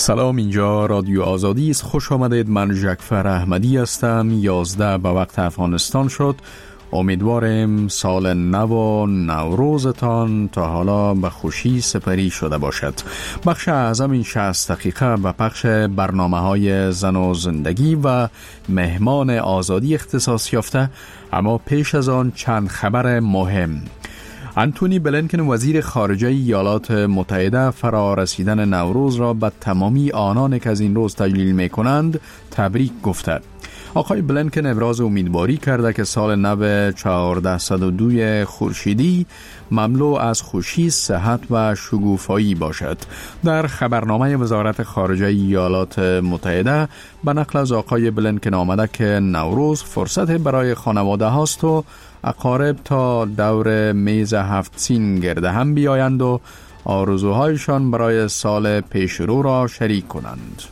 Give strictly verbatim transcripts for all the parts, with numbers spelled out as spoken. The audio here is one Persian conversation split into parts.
سلام، اینجا رادیو آزادی است. خوش آمدید. من جعفر احمدی هستم. یازده به وقت افغانستان شد. امیدوارم سال نو و نوروزتان تا حالا به خوشی سپری شده باشد. بخش اعظم این شصت دقیقه به پخش برنامه های زن و زندگی و مهمان آزادی اختصاص یافته، اما پیش از آن چند خبر مهم. انتونی بلینکن وزیر خارجه ایالات متحده فرا رسیدن نوروز را به تمامی آنان که از این روز تجلیل می کنند تبریک گفته. آقای بلینکن ابراز امیدواری کرده که سال نو چهارصد و دو خورشیدی مملو از خوشی، صحت و شگوفایی باشد. در خبرنامه وزارت خارجه ایالات متحده به نقل از آقای بلینکن آمده که نوروز فرصت برای خانواده هاست و اقارب تا دور میز هفت سین گرده هم بیایند و آرزوهایشان برای سال پیشرو را شریک کنند.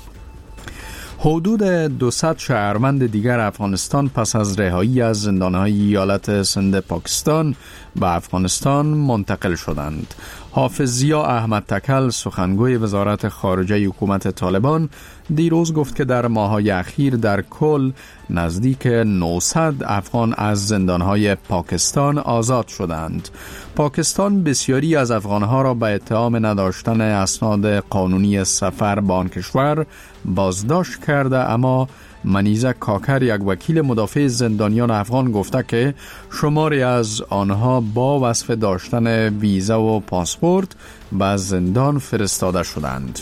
حدود دویست شهروند دیگر افغانستان پس از رهایی از زندانهای ایالت سند پاکستان به افغانستان منتقل شدند. حافظ ضیا احمد تکل، سخنگوی وزارت خارجه حکومت طالبان، دیروز گفت که در ماه‌های اخیر در کل نزدیک نهصد افغان از زندانهای پاکستان آزاد شدند. پاکستان بسیاری از افغانها را به اتهام نداشتن اسناد قانونی سفر به آن کشور بازداشت کرده، اما منیزه کاکر، یک وکیل مدافع زندانیان افغان، گفته که شماری از آنها با وصف داشتن ویزا و پاسپورت به زندان فرستاده شدند.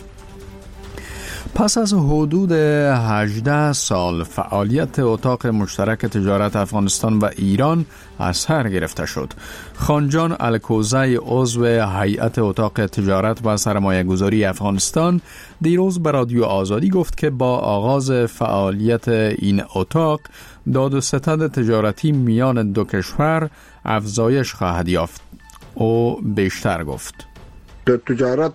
پس از حدود هجده سال فعالیت اتاق مشترک تجارت افغانستان و ایران از سر گرفته شد. خانجان الکوزی، عضو هیئت اتاق تجارت و سرمایه گذاری افغانستان، دیروز به رادیو آزادی گفت که با آغاز فعالیت این اتاق داد و ستد تجارتی میان دو کشور افزایش خواهد یافت. او بیشتر گفت: تجارت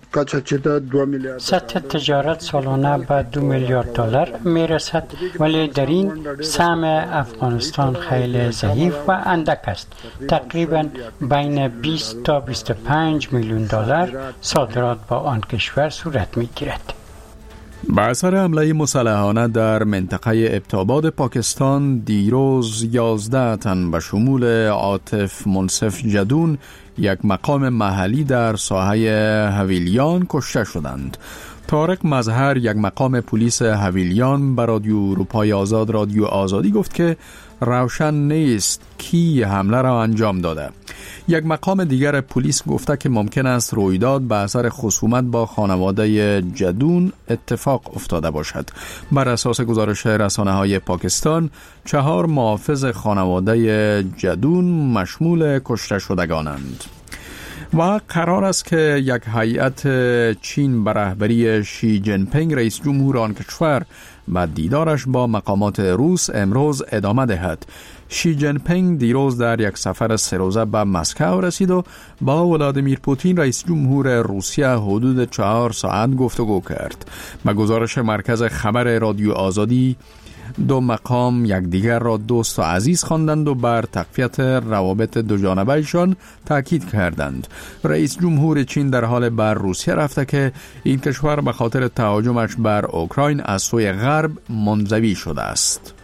سطح تجارت سالانه به دو میلیارد دلار میرسد، ولی در این سهم افغانستان خیلی ضعیف و اندک است. تقریبا بین بیست تا بیست و پنج میلیون دلار صادرات با آن کشور صورت میگیرد. با اثر حمله مسلحانه در منطقه ابتاباد پاکستان دیروز یازده تن به شمول عاطف منصف جدون، یک مقام محلی در ساحه حویلیان، کشته شدند. طارق مظهر، یک مقام پلیس حویلیان، به رادیو اروپای آزاد رادیو آزادی گفت که روشن نیست کی حمله را انجام داده. یک مقام دیگر پلیس گفته که ممکن است رویداد به اثر خصومت با خانواده جدون اتفاق افتاده باشد. بر اساس گزارش رسانه‌های پاکستان، چهار محافظ خانواده جدون مشمول کشته شدگانند. و قرار است که یک هیئت چین به رهبری شی جین پینگ، رئیس جمهور آن کشور، و دیدارش با مقامات روس امروز ادامه دهد. شی جین پینگ دیروز در یک سفر سه روزه به مسکو رسید و با ولادیمیر پوتین، رئیس جمهور روسیه، حدود چهار ساعت گفتگو کرد. به گزارش مرکز خبر رادیو آزادی، دو مقام یکدیگر را دوست و عزیز خواندند و بر تقویت روابط دو جانبه‌شان تاکید کردند. رئیس جمهور چین در حال بر روسیه رفته که این کشور به خاطر تهاجمش بر اوکراین از سوی غرب منزوی شده است.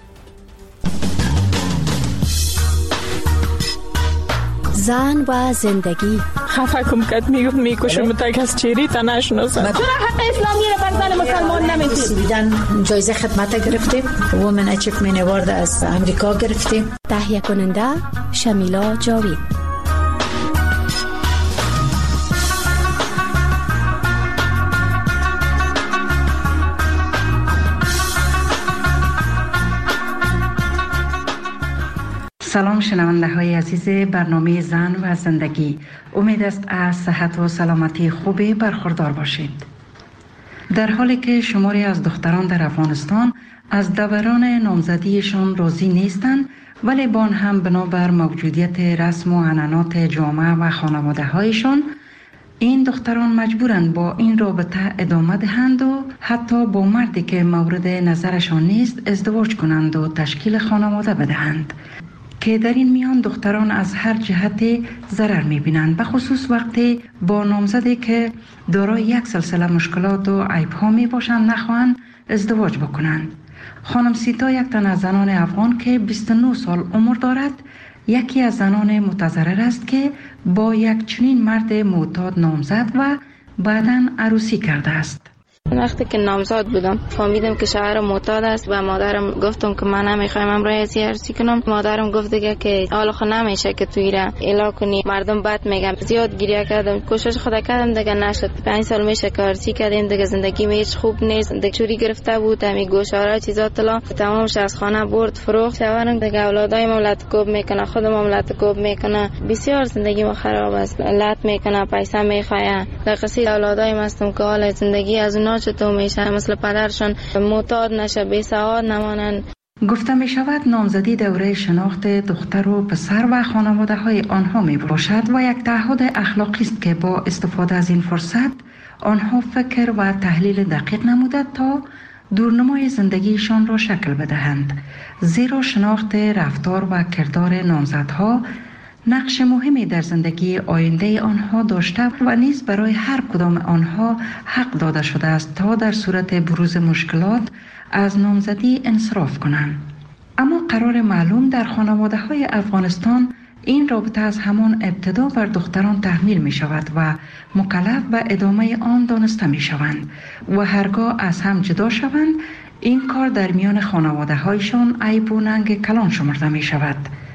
زن و زندگی. خفه کم کت میگفت میکشم متک از چیری تا نشناسم. چرا حق اسلامی رو بر زن مسلمان نمیدید؟ سویدن جایزه خدمت گرفتیم، وومن اچیومنت اوارد از امریکا گرفتیم. تهیه کننده شمیلا جاوید. سلام شنونده های عزیز برنامه زن و زندگی، امید است از صحت و سلامتی خوبی برخوردار باشید. در حالی که شماری از دختران در افغانستان از دوران نامزدیشان راضی نیستند، ولی با آن هم بنابر موجودیت رسم و عنعنات جامعه و خانواده هایشان، این دختران مجبورند با این رابطه ادامه دهند و حتی با مردی که مورد نظرشان نیست ازدواج کنند و تشکیل خانواده بدهند. که در این میان دختران از هر جهت ضرر می‌بینند، به خصوص وقتی با نامزدی که دارای یک سلسله مشکلات و عیب‌ها میباشند نخواهند ازدواج بکنند. خانم سیتا یک تن از زنان افغان که بیست و نه سال عمر دارد، یکی از زنان متضرر است که با یک چنین مرد معتاد نامزد و بعداً عروسی کرده است. وقتی که نامزد بودم فهمیدم که شوهرم معتاد است و مادرم گفتم که من نمیخوایم امروز ازی عروسی کنم. مادرم گفت دیگه که حالا خود نمیشه که توی را اعلام کنی، مردم بد میگن. زیاد گریه کردم، کوشش خدا کردم دیگه نشد. پنج سال میشه که عروسی کردیم دیگه، زندگی هیچ خوب نیست. دیگه چوری گرفته بود، همین گوشواره چیزا طلا تمامش از خانه برد فروخت. شوهرم دیگه اولادای مملت کوب میکنه، خود مملت کوب میکنه. بسیار زندگی ما خراب است، لط میکنه، پیسه میخواه. در قصید اولادای مستم که حال زندگی از اونا چطور میشه، مثل پدرشون معتاد نشه، بی سواد نمانن. گفته می شود نامزدی دوره شناخت دختر و پسر و خانواده های آنها می باشد و یک تعهد اخلاقی است که با استفاده از این فرصت آنها فکر و تحلیل دقیق نموده تا دورنمای زندگیشان را شکل بدهند. زیرا شناخت رفتار و کردار نامزدها نقش مهمی در زندگی آینده آنها داشته و نیز برای هر کدام آنها حق داده شده است تا در صورت بروز مشکلات از نامزدی انصراف کنند. اما قرار معلوم در خانواده های افغانستان این رابطه از همان ابتدا بر دختران تحمیل می شود و مکلف به ادامه آن دانسته می شوند و هرگاه از هم جدا شوند این کار در میان خانواده هایشان عیب و ننگ کلان شمرده می شود.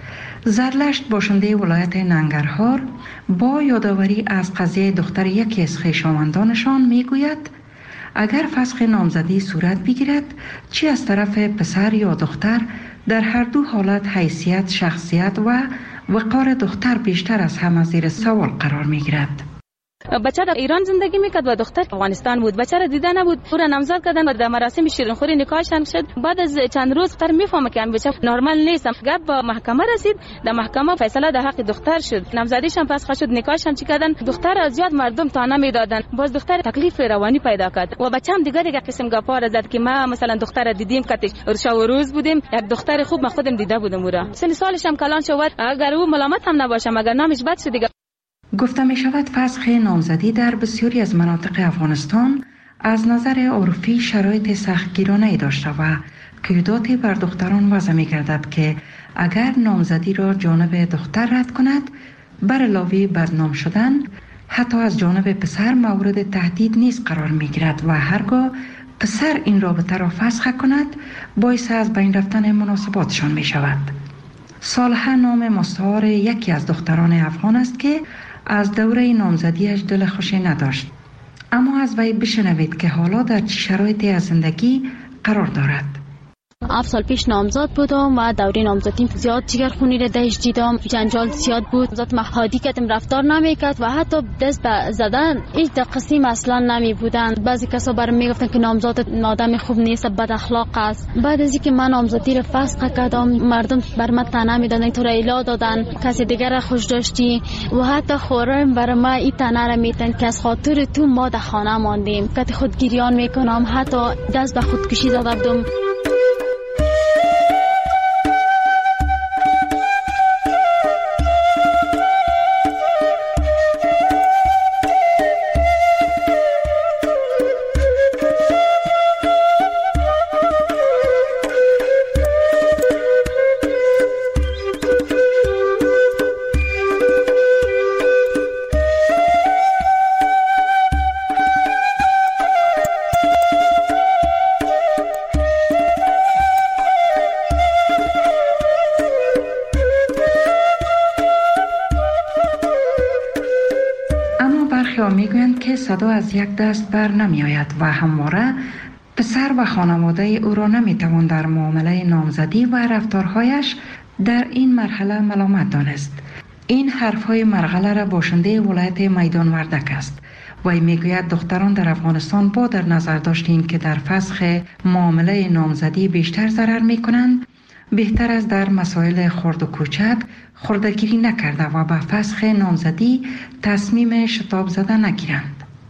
زرلشت باشنده ولایت ننگرهار با یادآوری از قضیه دختر یکی از خویشاوندانشان میگوید اگر فسخ نامزدی صورت بگیرد چی از طرف پسر یا دختر در هر دو حالت حیثیت، شخصیت و وقار دختر بیشتر از همه زیر سوال قرار میگیرد. بچه در ایران زندگی میکرد و دختر افغانستان بود. بچه را دیده نبود، او را نامزد کردن و در مراسم شیرینخوری نکاحشان شد. بعد از چند روز دختر میفهمه که بچه نرمال نیست. گپ با محکمه رسید، در محکمه فیصله در حق دختر شد. نامزدیشان فسخ شد، نکاحشان چی کردن، دختر از زیاد مردم تانه میدادن. باز دختر تکلیف روانی پیدا کرد و بچه‌م دیگه دیگه قسم گپا را زد که ما مثلا دختر دیدیم کاتش شب و روز بودیم، یک دختر خوب ما خودم دیده بودم. او را سن سالش هم کلان شد، اگر او ملامت هم نباشه مگر نامش بد شد دیگه. گفته می شود فسخ نامزدی در بسیاری از مناطق افغانستان از نظر عرفی شرایط سختگیرانه‌ای داشته و قیوداتی بر دختران وضع می گردد که اگر نامزدی را جانب دختر رد کند بر علاوه بدنام شدن حتی از جانب پسر مورد تهدید نیز قرار می گیرد و هرگاه پسر این رابطه را فسخ کند باعث از بین رفتن مناسباتشان می شود. صالحه نام مستعار یکی از دختران افغان است که از دوره نامزدیش دل خوشی نداشت. اما از وی بشنوید که حالا در چه شرایطی از زندگی قرار دارد. هفت سال پیش نامزد بودم و دوره نامزدیم زیاد جگرخونی را دهش دیدم، جنجال زیاد بود، ذات محادی کردم رفتار نمیکرد و حتی دست به زدن هیچ قسم اصلا نمی بودند. بعضی کسا برام میگفتن که نامزد آدم خوب نیست، بد اخلاق است. بعد از اینکه من نامزدی را فسخ کردم مردم بر من طعنه میدادن، تو را الا دادن، کسی دیگر را خوش داشتی و حتی خورم بر ما این طعنه را میتن که از خاطر تو ما در خانه ماندیم، که خودگیریان میکنم، حتی دست به خودکشی زده بودم. میگویند که صدا از یک دست بر نمی آید و همواره پسر و خانواده او را نمی توان در معامله نامزدی و رفتارهایش در این مرحله ملامت دانست. این حرفهای مرغله را باشنده ولایت میدان وردک است و میگوید دختران در افغانستان با در نظر داشتیم که در فسخ معامله نامزدی بیشتر ضرر می کنند، بهتر است در مسائل خرد و کوچک خردگیری نکرده و به فسخ نامزدی تصمیم شتاب زده نگیرند.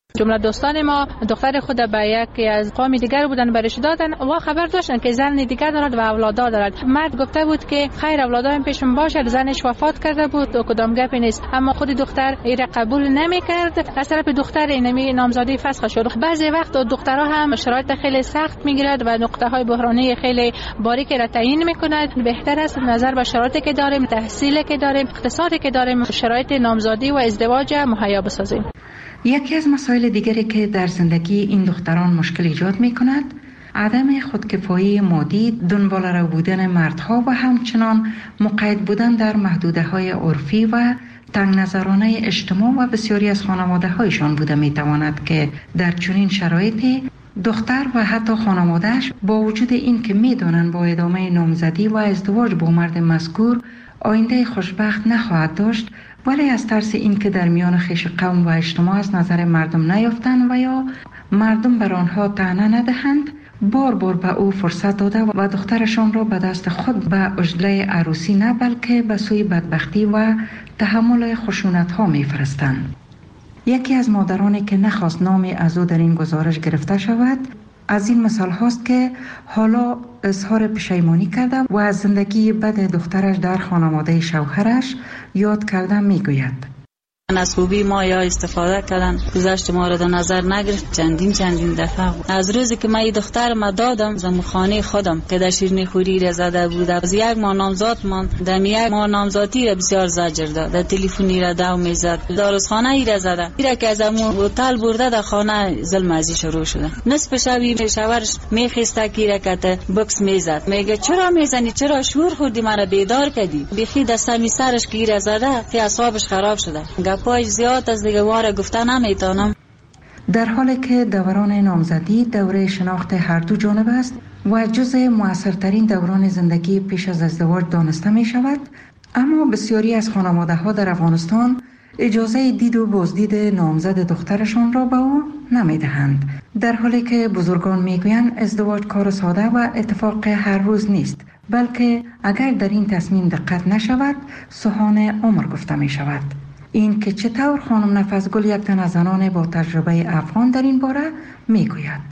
جمله دوستان ما دختر خود به یکی از قوم دیگر بودن برش دادن و خبر داشتن که زن دیگر دارد و اولادا دارد. مرد گفته بود که خیر اولادایم پیشم باشد، زنش وفات کرده بود و کدام گپی نیست، اما خود دختر ایره قبول نمیکرد. از طرف دختر اینمی نامزادی فسخ شد. بعضی وقت دخترها هم شرایط خیلی سخت میگیرد و نقطه های بحرانی خیلی باریکی را تعیین میکند. بهتر است نظر به شرایطی که داریم، تحصیلی که داریم، اقتصادی که داریم، شرایط نامزادی و ازدواج مهیا بسازیم. یکی از مسائل دیگری که در زندگی این دختران مشکل ایجاد می کند عدم خودکفایی مادی، دنبال رو بودن مردها و همچنان مقید بودن در محدوده های عرفی و تنگ نظرانه اجتماع و بسیاری از خانواده هایشان بوده می تواند که در چنین شرایطی دختر و حتی خانوادهش با وجود این که می دانند با ادامه نامزدی و ازدواج با مرد مذکور آینده خوشبخت نخواهد داشت، ولی از ترس این که در میان خویش قوم و اجتماع از نظر مردم نیافتند و یا مردم بر آنها طعنه ندهند، بار بار به او فرصت داده و دخترشان را به دست خود به عجله عروسی نه بلکه به سوی بدبختی و تحمل خشونت ها می فرستند. یکی از مادرانی که نخواست نامی از او در این گزارش گرفته شود از این مثال هاست که حالا اظهار پشیمانی کرده و از زندگی بد دخترش در خانواده شوهرش یاد کرده می گوید. از خوبی ما یا استفاده کردن، گذشت ما را در نظر نگرفت. چندین چندین دفعه از روزی که من دختر ما دادم زمو خانه خودم که در شیرینی خوری را زده بود، از یک ماه نامزاد من در یک ماه نامزادی را بسیار زجر داد، در تلفنی را دو میزد، داروخانه ای را زده، ایرا که از امو هتل برده در خانه ظلم ازی شروع شده. نصف شبی شوهرش میخسته که رکته بکس میزد، میگه چرا میزنی، چرا شور خوردی، مرا بیدار کردی. بیخی دستمی سرش که را زده که اعصابش خراب شده. پای زیاد از دیگه واره گفته نمیتونم. در حالی که دوران نامزدی دوره شناخت هر دو جانب است و جزء موثرترین دوران زندگی پیش از ازدواج دانسته می شود، اما بسیاری از خانواده ها در افغانستان اجازه دید و بازدید نامزد دخترشان را به او نمی دهند، در حالی که بزرگان می گویند ازدواج کار ساده و اتفاق هر روز نیست، بلکه اگر در این تصمیم دقت نشود سوهان عمر گفته می شود. این که چطور خانم نفسگل یک تن از زنان با تجربه افغان در این باره میگوید.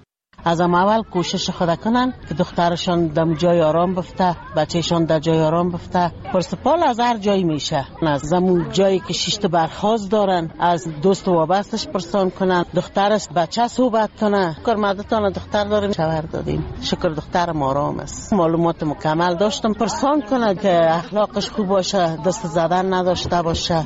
از اول کوشش خود کنن که دخترشان در جای آرام بفته، بچهشان در جای آرام بفته. پرسپال از هر جایی میشه، از زمون جایی که شیشت برخواست دارن از دوست و وابستش پرسان کنن، دخترش بچه صحبت کنه. کرمدتان دختر داریم، شوهر دادیم، شکر دخترم آرام است، معلومات مکمل داشتم، پرسان کنه که اخلاقش خوب باشه، دست زدن نداشته باشه.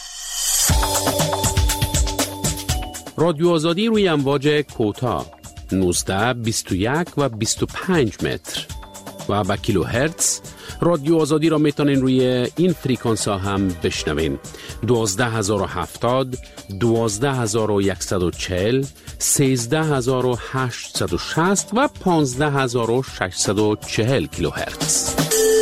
رادیو آزادی روی امواج کوتاه نوزده، بیست و یک و بیست و پنج متر و با کیلو هرتز. رادیو آزادی را میتونین روی این فریکانس ها هم بشنوین: دوازده هزار و هفتاد، دوازده هزار و صد و چهل، سیزده هزار و هشتصد و شصت و پانزده هزار و ششصد و چهل کیلو هرتز.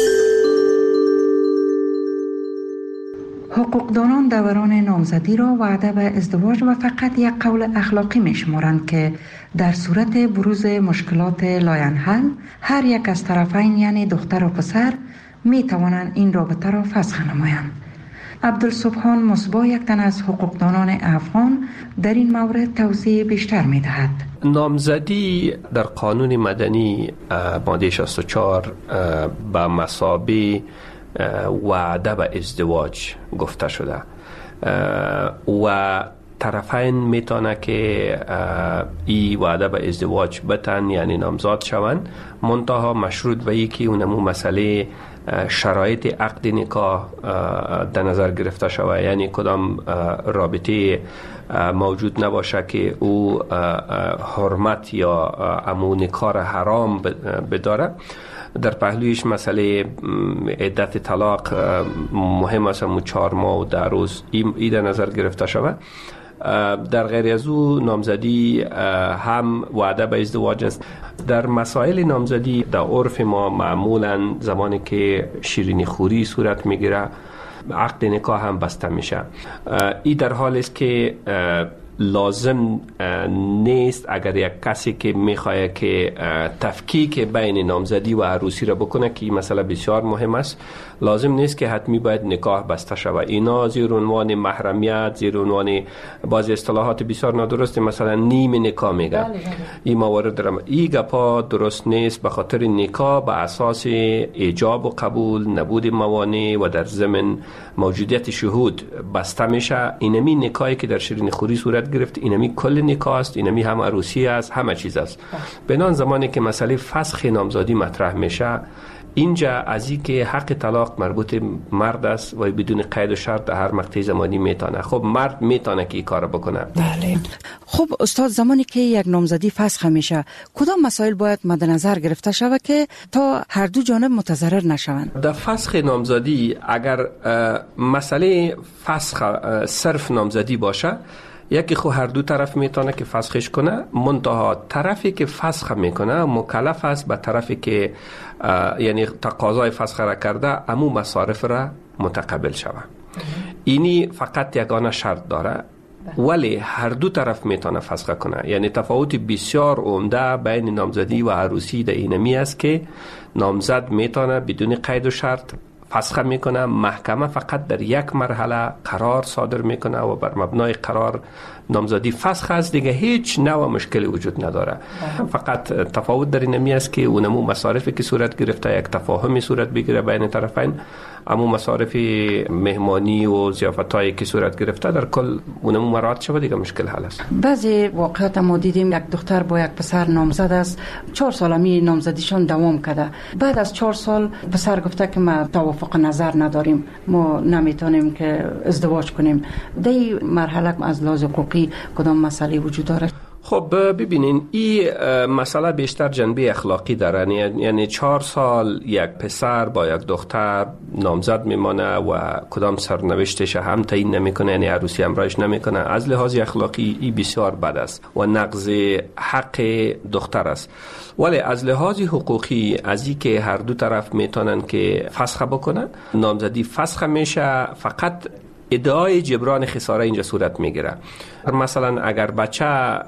حقوقدانان دوران نامزدی را وعده به ازدواج و فقط یک قول اخلاقی می شمارند که در صورت بروز مشکلات لاینحل هر یک از طرفین یعنی دختر و پسر می توانند این رابطه را فسخ نمایند. عبدالسبحان مصباح یک تن از حقوقدانان افغان در این مورد توضیح بیشتر می دهد. نامزدی در قانون مدنی ماده شصت و چهار به مثابه وعده به ازدواج گفته شده و طرفین میتونه که این وعده به ازدواج بتن یعنی نامزاد شوند، منتها مشروط به یکی اونمو مسئله شرایط عقد نکاح در نظر گرفته شود، یعنی کدام رابطه موجود نباشه که او حرمت یا امو نکاح حرام بداره. در پهلویش مسئله عدت طلاق مهم است، همون چهار ماه و ده روز ای در نظر گرفته شود. در غیر از او نامزدی هم وعده به ازدواج است. در مسائل نامزدی در عرف ما معمولا زمانی که شیرینی خوری صورت میگیره عقد نکاح هم بسته میشه. ای در حال است که لازم نیست اگر یک کسی که میخواد که تفکیک بین نامزدی و عروسی را بکنه که این مسئله بسیار مهم است، لازم نیست که حتمی باید نکاح بسته شود. اینا زیر عنوان محرمیت، زیر عنوان بعضی اصطلاحات بسیار نادرست مثلا نیم نکاح میگه، این موارد درم این گپا درست نیست. به خاطر نکاح به اساس ایجاب و قبول، نبود موانع و در ضمن موجودیت شهود بسته میشه. اینمی نکاحی که در شیرین خوری صورت گرفت، اینمی کل نکاح است، اینمی هم عروسی است، همه چیز است. بنان زمانی که مسئله فسخ نامزدی مطرح میشه، اینجا از این که حق طلاق مربوط مرد است و بدون قید و شرط در هر مقطع زمانی میتونه. خب مرد میتونه که این کار بکنه. بله. خب استاد، زمانی که یک نامزدی فسخ میشه، کدام مسائل باید مد نظر گرفته شود که تا هر دو جانب متضرر نشوند؟ در فسخ نامزدی اگر مسئله فسخ صرف نامزدی باشه، یکی خو هر دو طرف میتونه که فسخش کنه، منتها طرفی که فسخ میکنه مکلف است به طرفی که یعنی تقاضای فسخ را کرده امو مصارف را متقبل شود. اینی فقط یگانه شرط داره، ولی هر دو طرف میتونه فسخ کنه. یعنی تفاوت بسیار عمده بین نامزدی و عروسی در اینمی است که نامزد میتونه بدون قید و شرط فسخ میکنه، محکمه فقط در یک مرحله قرار صادر میکنه و بر مبنای قرار نامزدی فسخ است، دیگه هیچ نوع مشکلی وجود نداره. فقط تفاوت در اینمی است که اونمو مصارفی که صورت گرفته یک تفاهمی صورت بگیره بین طرفین، اما مصارف مهمانی و ضیافتایی که صورت گرفته در کل اونمو مراعات شود، دیگه مشکل حل است. بعضی واقعات ما دیدیم یک دختر با یک پسر نامزد است، چهار سال می نامزدیشان دوام کرده. بعد از چهار سال پسر گفته که ما توافق نظر نداریم، ما نمیتونیم که ازدواج کنیم. در این مرحله از لحاظ حقوقی کدام مسئله وجود داره؟ خب ببینین، این مسئله بیشتر جنبه اخلاقی داره. یعنی چهار سال یک پسر با یک دختر نامزد میمانه و کدام سرنوشتش هم تعیین نمیکنه، یعنی عروسی همراهش نمیکنه. از لحاظ اخلاقی این بسیار بد است و نقض حق دختر است. ولی از لحاظ حقوقی، از این که هر دو طرف میتونن که فسخ بکنن، نامزدی فسخ میشه، فقط ادعای جبران خساره اینجا صورت میگیره. مثلا اگر بچه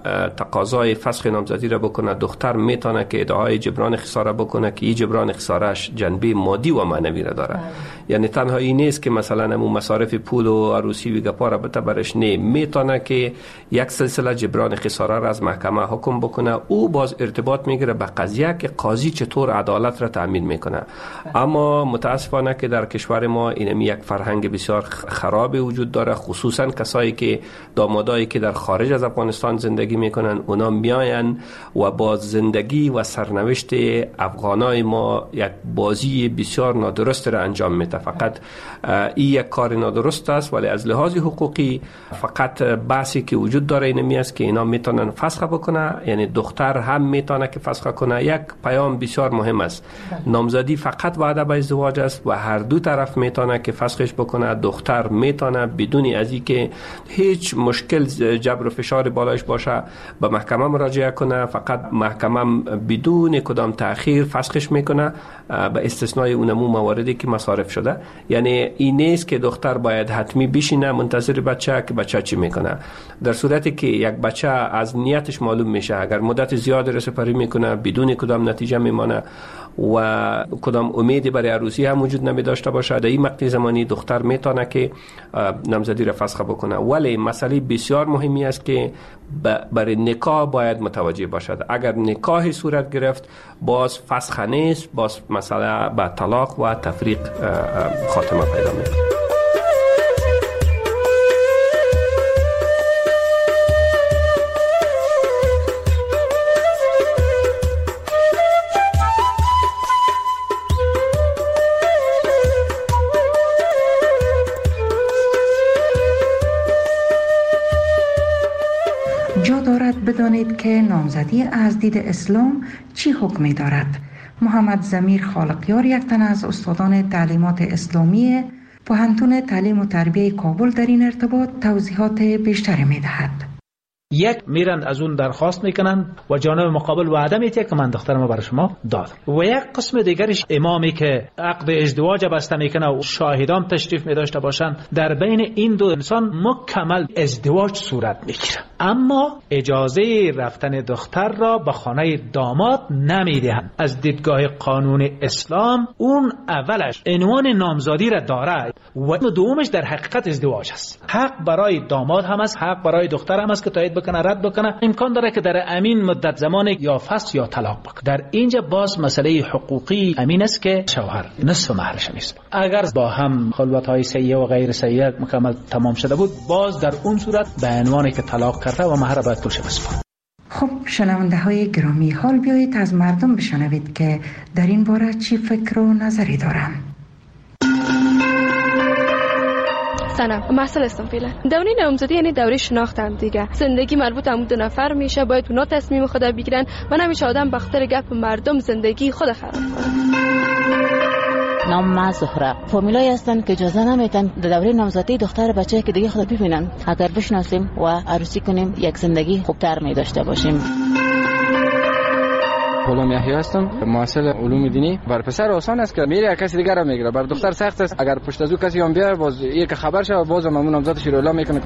تقاضای فسخ نامزدی را بکنه، دختر میتونه که ادعای جبران خساره بکنه که این جبران خسارهش جنبه مادی و معنوی را داره. یعنی تنها این نیست که مثلا همون مصارف پول و عروسی و گپا را بته برش، نه، میتونه که یک سلسله جبران خساره را از محکمه حکم بکنه. او باز ارتباط میگیره به قضیه که قاضی چطور عدالت را تامین میکنه. اما متاسفانه که در کشور ما اینمی یک فرهنگ بسیار خراب وجود داره، خصوصا کسایی که دامادایی که در خارج از افغانستان زندگی میکنن، اونا میاین و با زندگی و سرنوشت افغانای ما یک بازی بسیار نادرست را انجام میده. فقط این یک کار نادرست است، ولی از لحاظ حقوقی فقط بحثی که وجود داره اینمی است که اینا میتونن فسخ بکنه، یعنی دختر هم میتونه که فسخ کنه. یک پیام بسیار مهم است، نامزدی فقط وعده به ازدواج است و هر دو طرف میتونه که فسخش بکنه. دختر میتونه بدون از اینکه هیچ مشکل جبر و فشار بالایش باشه به محکمه مراجعه کنه، فقط محکمه بدون کدام تأخیر فسخش میکنه به استثنای اونمو مواردی که مصارف شده. یعنی این نیست که دختر باید حتمی بشینه منتظر بچه که بچه چی میکنه. در صورتی که یک بچه از نیتش معلوم میشه، اگر مدت زیاد رسپاری میکنه بدون کدام نتیجه میمانه و کدام امیدی برای عروسی هم وجود نمی داشته باشه، در این مقطع زمانی دختر میتونه که نامزدی را فسخ بکنه. ولی مسئله بسیار مهمی است که برای نکاح باید متوجه باشد. اگر نکاحی صورت گرفت باز فسخ نیست، باز مسئله به طلاق و تفریق خاتمه پیدا میکنه. بدانید که نامزدی از دید اسلام چی حکمی دارد. محمد ضمیر خالقیار، یک تن از استادان تعلیمات اسلامی پوهنتون تعلیم و تربیه کابل، در این ارتباط توضیحات بیشتری می دهد. یک، میرن از اون درخواست میکنن و جانب مقابل وعده میده که من دخترمو برای شما دادم. و یک قسم دیگرش امامی که عقد ازدواج بسته میکنه و شاهدان تشریف میداشته باشن، در بین این دو انسان مکمل ازدواج صورت میگیره. اما اجازه رفتن دختر را به خانه داماد نمیدهند. از دیدگاه قانون اسلام اون اولش عنوان نامزادی را داره و دومش در حقیقت ازدواج است. حق برای داماد هم است، حق برای دختر هم است که تایید بکنه رد بکنه. امکان داره که در امین مدت زمان یا فسخ یا طلاق بکنه. در اینجا باز مسئله حقوقی امین است که شوهر نصف مهرش نیست. اگر با هم خلوت‌های سیئه و غیر سیئه مکمل تمام شده بود، باز در اون صورت به عنوان که طلاق کرده و مهر باید پولش بسپارد. خب شنونده های گرامی، حال بیایید از مردم بشنوید که در این باره چی فکر و نظری دارن. سلام، مرسل هستم. فعلا دوره نامزدی یعنی دوره شناخت هم دیگه. زندگی مربوط هم دو نفر میشه، باید اونا تصمیم خود بگیرن و نمیشه آدم به خاطر گپ مردم زندگی خود خراب کنه. نام ما زهره. فامیلایی هستن که اجازه نمیدن در دوره نامزدی دختر بچه که دیگه خود ببینن. اگر بشناسیم و عروسی کنیم یک زندگی خوبتر می داشته باشیم. غلام یحیی هستم، محصل علوم دینی. بر پسر آسان است که میره کسی دیگر رو میگیره، بر دختر سخت است. اگر پشت از او کسی هم بیاد باز یک خبر شه باز هم اون نامزدش رو اعلام میکنه.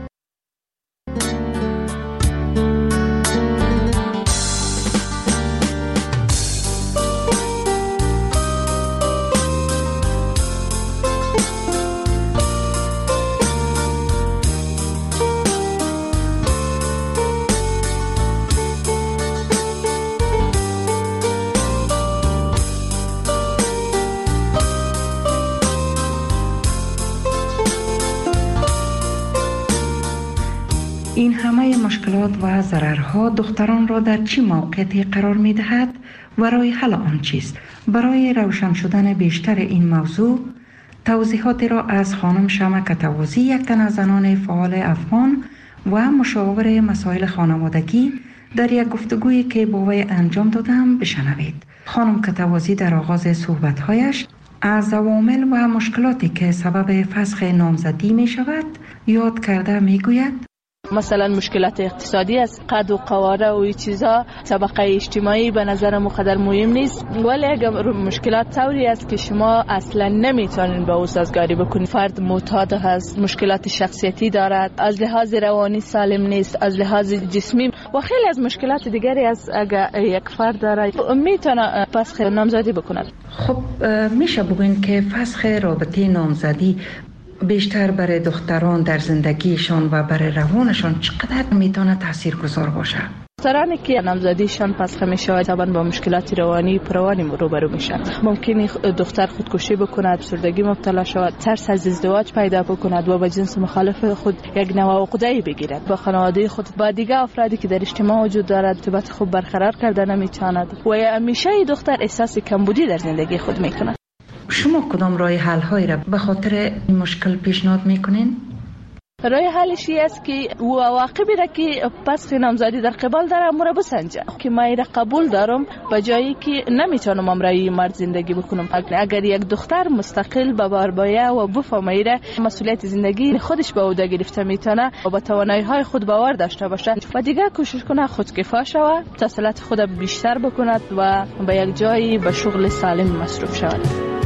این همه مشکلات و ضررها دختران را در چه موقعیتی قرار می دهد و راه حل آن چیست؟ برای روشن شدن بیشتر این موضوع توضیحاتی را از خانم شمع کتوازی، یک تن از زنان فعال افغان و مشاور مسائل خانوادگی، در یک گفتگویی که با وی انجام دادم بشنوید. خانم کتوازی در آغاز صحبت‌هایش از عوامل و مشکلاتی که سبب فسخ نامزدی می شود یاد کرده می گوید: مثلا مشکلات اقتصادی است، قد و قواره و این چیزا، طبقه اجتماعی به نظر مقدر مهم نیست، ولی اگر مشکلات طوری است که شما اصلا نمیتونین با او سازگاری بکنید. فرد معتاد هست، مشکلات شخصیتی دارد، از لحاظ روانی سالم نیست، از لحاظ جسمی و خیلی از مشکلات دیگری است. اگر یک فرد دارد میتونه فسخ نامزدی بکند. خب میشه بگوین که فسخ رابطه نامزدی بیشتر برای دختران در زندگیشان و برای روانشان چقدر میتونه تاثیرگذار باشه؟ دخترانی که نامزدیشان فسخ میشه طبعا با مشکلات روانی پروانی روبرو میشن. ممکنه دختر خودکشی بکند، افسردگی مبتلا شود، ترس از ازدواج پیدا بکند و با جنس مخالف خود یک نوع عقده‌ای بگیرد. با خانواده خود، با دیگر افرادی که در اجتماع وجود دارد ارتباط خوب برقرار کرده نمیتواند و همیشه دختر احساس کمبودی در زندگی خود میکند. شما کدام راه حل هایی را به خاطر این مشکل پیشنهاد میکنین؟ راه حلش است که او عواقبی را که پس نامزدی در قبال دارم را بسنجه که من را قبول دارم به جایی که نمیتونم امرای مرد زندگی بکنم. اگر یک دختر مستقل به بار باید و بفهمه مسئولیت زندگی خودش به عهده گرفته میتونه و با توانایی های خود باور داشته باشه و دیگه کوشش کنه خودکفا شود، تحصیلات خود بیشتر بکند و به یک جایی به شغل سالم مصروف شود.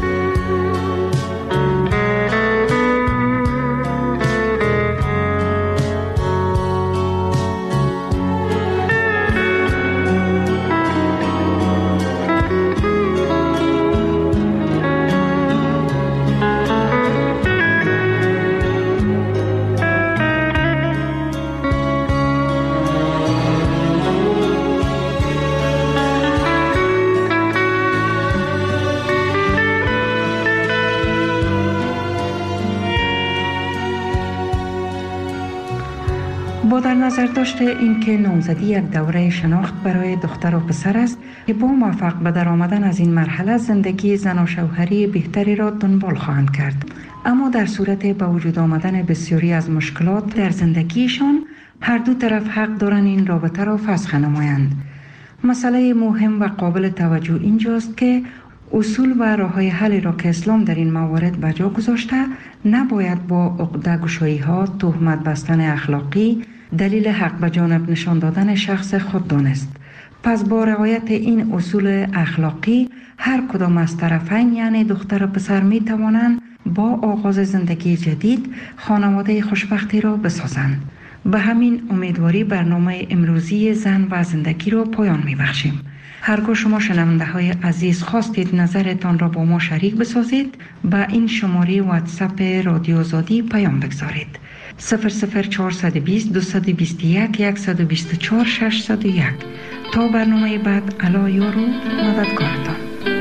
با در نظر داشته این که نامزدی یک دوره شناخت برای دختر و پسر است که با موفق به در آمدن از این مرحله زندگی زن و شوهری بهتری را دنبال خواهند کرد، اما در صورت به وجود آمدن بسیاری از مشکلات در زندگیشان هر دو طرف حق دارند این رابطه را فسخ نمایند. مسئله مهم و قابل توجه اینجاست که اصول و راه‌های حل را که اسلام در این موارد به جا گذاشته نباید با عقده‌گشایی‌ها، تهمت بستن اخلاقی دلیل حق به جانب نشان دادن شخص خود دانست. پس با رعایت این اصول اخلاقی هر کدام از طرفین یعنی دختر و پسر می توانند با آغاز زندگی جدید خانواده خوشبختی را بسازند به همین امیدواری برنامه امروزی زن و زندگی رو پایان می‌بخشیم. هرگاه شما شنونده های عزیز خواستید نظرتان را با ما شریک بسازید، با این شماره واتساپ رادیو آزادی پیام بگذارید: صفر صفر چهارصد و بیست دویست و بیست و یک صد و بیست و چهار ششصد و یک. تا برنامه بعد، الا یارو مددکارتان.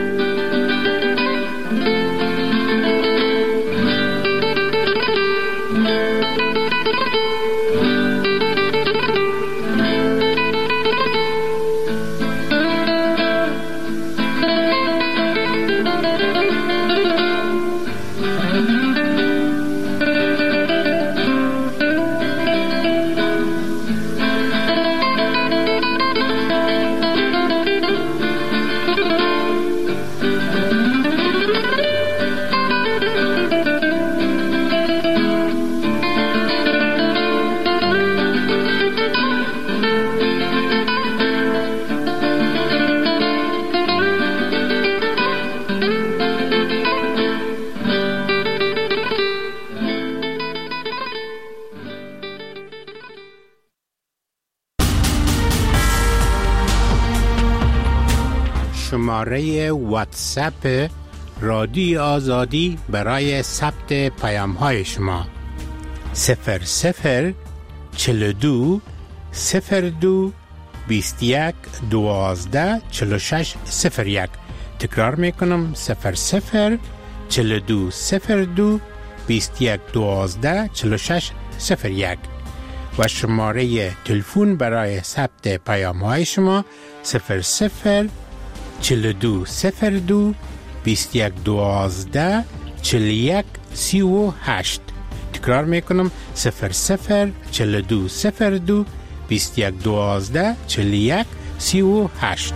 شماره واتساپ رادیو آزادی برای ثبت پیام های شما: صفر صفر چهل و دو صفر دو بیست و یک دوازده چهل و شش صفر یک. تکرار میکنم: صفر صفر چهل و دو صفر دو بیست و یک دوازده چهل و شش صفر یک. و شماره تلفن برای ثبت پیام های شما: صفر صفر چهل و دو صفر دو بیست و یک دوازده چهل و یک سی و هشت. تکرار میکنم: صفر صفر چهل و دو صفر دو بیست و یک دوازده چهل و یک سی و هشت.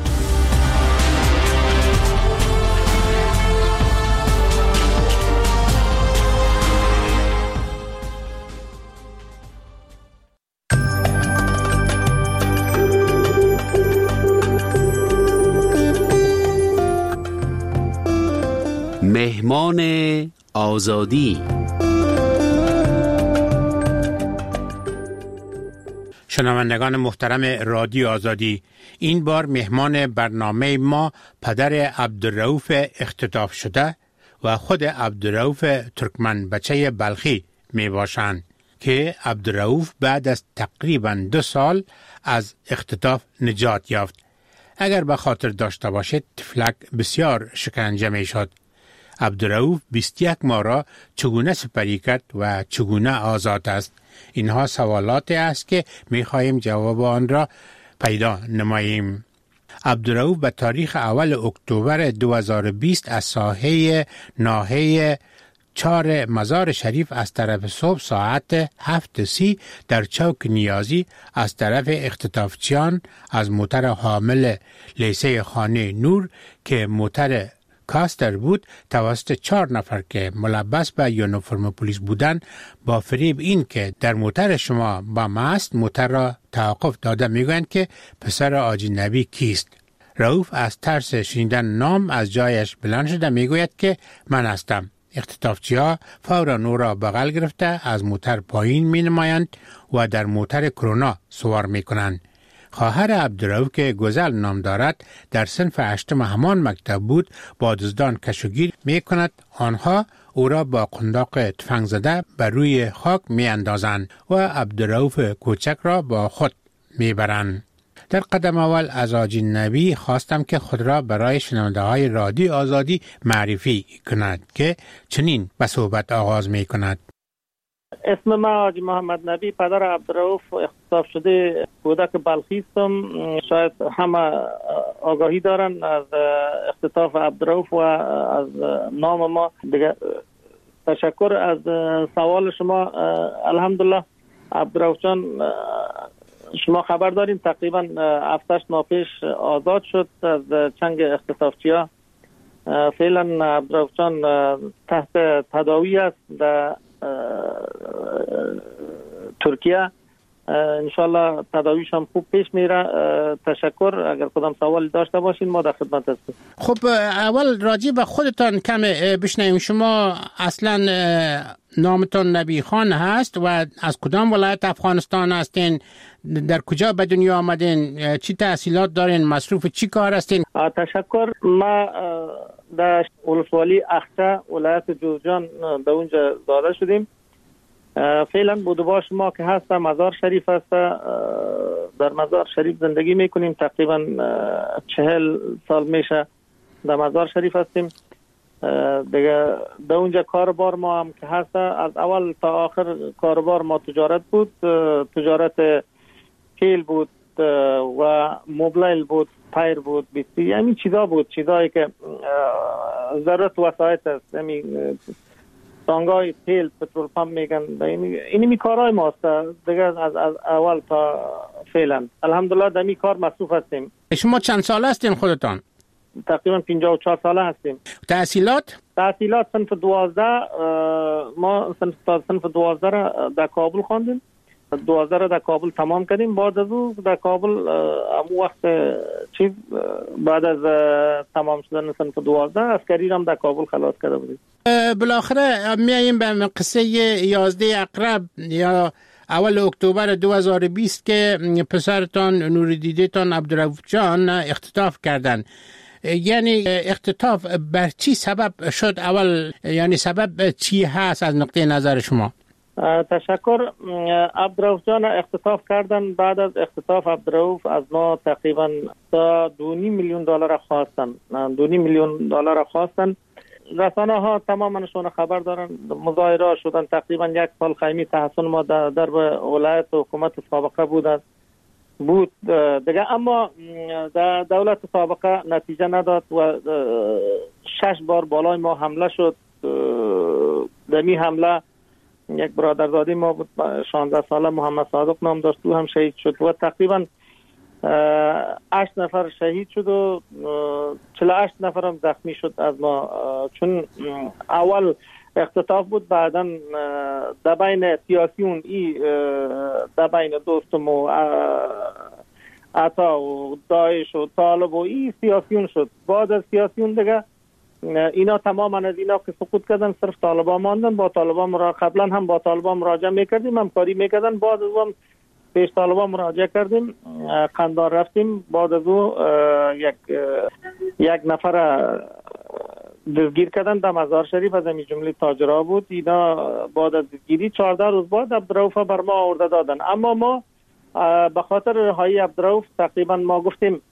مهمان آزادی. شنوندگان محترم رادیو آزادی، این بار مهمان برنامه ما پدر عبدالرؤوف اختطاف شده و خود عبدالرؤوف ترکمن بچه بلخی می باشند که عبدالرؤوف بعد از تقریبا دو سال از اختطاف نجات یافت. اگر به خاطر داشته باشید، طفلک بسیار شکنجه می شد. عبدالرؤوف بیست و یک ماه را چگونه سپری کرد و چگونه آزاد است؟ اینها سوالاتی است که می خواهیم جواب آن را پیدا نماییم. عبدالرؤوف به تاریخ اول اکتبر دو هزار و بیست از ساحه ناحیه چهار مزار شریف از طرف صبح ساعت هفت سی در چوک نیازی از طرف اختطافچیان از موتر حامل لیسه خانه نور که موتر کاستر بود توسط چهار نفر که ملبس به یونیفرم پلیس بودند با فریب این که در موتر شما با ماست موتر را توقف داده میگویند که پسر حاجی نبی کیست. رؤوف از ترس شنیدن نام از جایش بلند شده میگوید که من هستم. اختطافچی‌ها فورا او را بغل گرفته از موتر پایین می نمایند و در موتر کرونا سوار می کنند. خواهر عبدالرؤوف که گزل نام دارد در صنف هشتم همان مکتب بود، با دزدان کشوگیر می کند. آنها او را با قنداق تفنگ زده بر روی خاک می اندازند و عبدالرؤوف کوچک را با خود می برند. در قدم اول از حاجی نبی خواستم که خود را برای شنونده های رادیو آزادی معرفی کند که چنین به صحبت آغاز می کند. اسم من حاجی محمد نبی، پدر عبدالرؤوف اختطاف شده کودک بلخی هستم. شاید همه آگاهی دارن از اختطاف عبدالرؤوف و از نام ما دیگه. تشکر از سوال شما. الحمدلله عبدالرؤوف جان شما خبر دارین تقریبا هفت هشت ماه پیش آزاد شد از چنگ اختطافچی‌ها. فعلا عبدالرؤوف جان تحت تداوی است در ترکیه انشالله تداویش هم خوب پیش میره. تشکر. اگر کدام سوال داشته باشین ما در خدمت هستیم. خب اول راجع به خودتان کم بشنویم. شما اصلا نامتان نبی خان هست و از کدام ولایت افغانستان هستین؟ در کجا به دنیا آمدین؟ چی تحصیلات دارین؟ مصروف چی کار هستین؟ تشکر. ما در ولسوالی اخچه ولایت جوزجان در اونجا زاده شدیم. فعلا بودواش ما که هست مزار شریف هست. در مزار شریف زندگی میکنیم. تقریبا چهل سال میشه در مزار شریف هستیم. دیگه در اونجا کاربار ما هم که هست از اول تا آخر کاربار ما تجارت بود. تجارت کیل بود و موبایل بود، پایر بود، بیستی، یعنی چیزا بود، چیزایی که ضرورت وسایت است. یعنی تانگای تیل پترول پمپ میگن. اینی می کارهای ماست دیگه از, از اول تا فعلا. الحمدلله در می کار مصروف هستیم. شما چند سال هستین خودتان؟ تقریبا پنجاه و چهار ساله هستیم. تحصیلات؟ تحصیلات صنف دوازده. ما صنف صنف دوازده را در کابل خواندیم. دوازده را در کابل تمام کردیم. بعد از او در کابل امو وقت چیز بعد از تمام شدن صنف دوازده عسکری را هم در کابل خلاص کرده بودیم. بالاخره میاییم به قصه یازده اقرب یا اول اکتبر دو هزار و بیست که پسرتان نوردیدتان عبدالرؤوف جان اختطاف کردن. یعنی اختطاف بر چی سبب شد؟ اول یعنی سبب چی هست از نقطه نظر شما؟ تشکر. عبدالرؤوف جان اختطاف کردن. بعد از اختطاف عبدالرؤوف از ما تقریبا تا دو نیم میلیون دلار خواستن. دو نیم میلیون دلار خواستن. رسانه ها تمامشون خبر دارن. مظاهره شدن. تقریبا یک سال خیمی تحصن ما در, در ولایت حکومت سابقه بود بود دیگه. اما در دولت سابقه نتیجه نداد و شش بار بالای ما حمله شد. دمی حمله یک برادرزاده ما بود شانزده ساله محمد صادق نام داشت، او هم شهید شد و تقریبا هشت نفر شهید شد و چهل و هشت نفر هم زخمی شد از ما. چون اول اختطاف بود، بعدا در بین سیاسیون ای در بین دوستم و عطا و داعش و طالب و ای سیاسیون شد. بعد از سیاسیون دیگه اینا تماما از اینا که سقوط کردن صرف طالبان ماندن. با طالبان مرا قبلا هم با طالبان مراجعه میکردیم، همکاری میکردن. بعد از هم پیش طالبان مراجعه کردیم، قندار رفتیم. بعد از او یک یک نفر دستگیر کردن در مزار شریف، از همین جمله تاجرها بود. اینا بعد از دستگیری چهارده روز بعد عبدالرؤوف بر ما آورده دادن. اما ما به خاطر رهایی عبدالرؤوف تقریبا ما گفتیم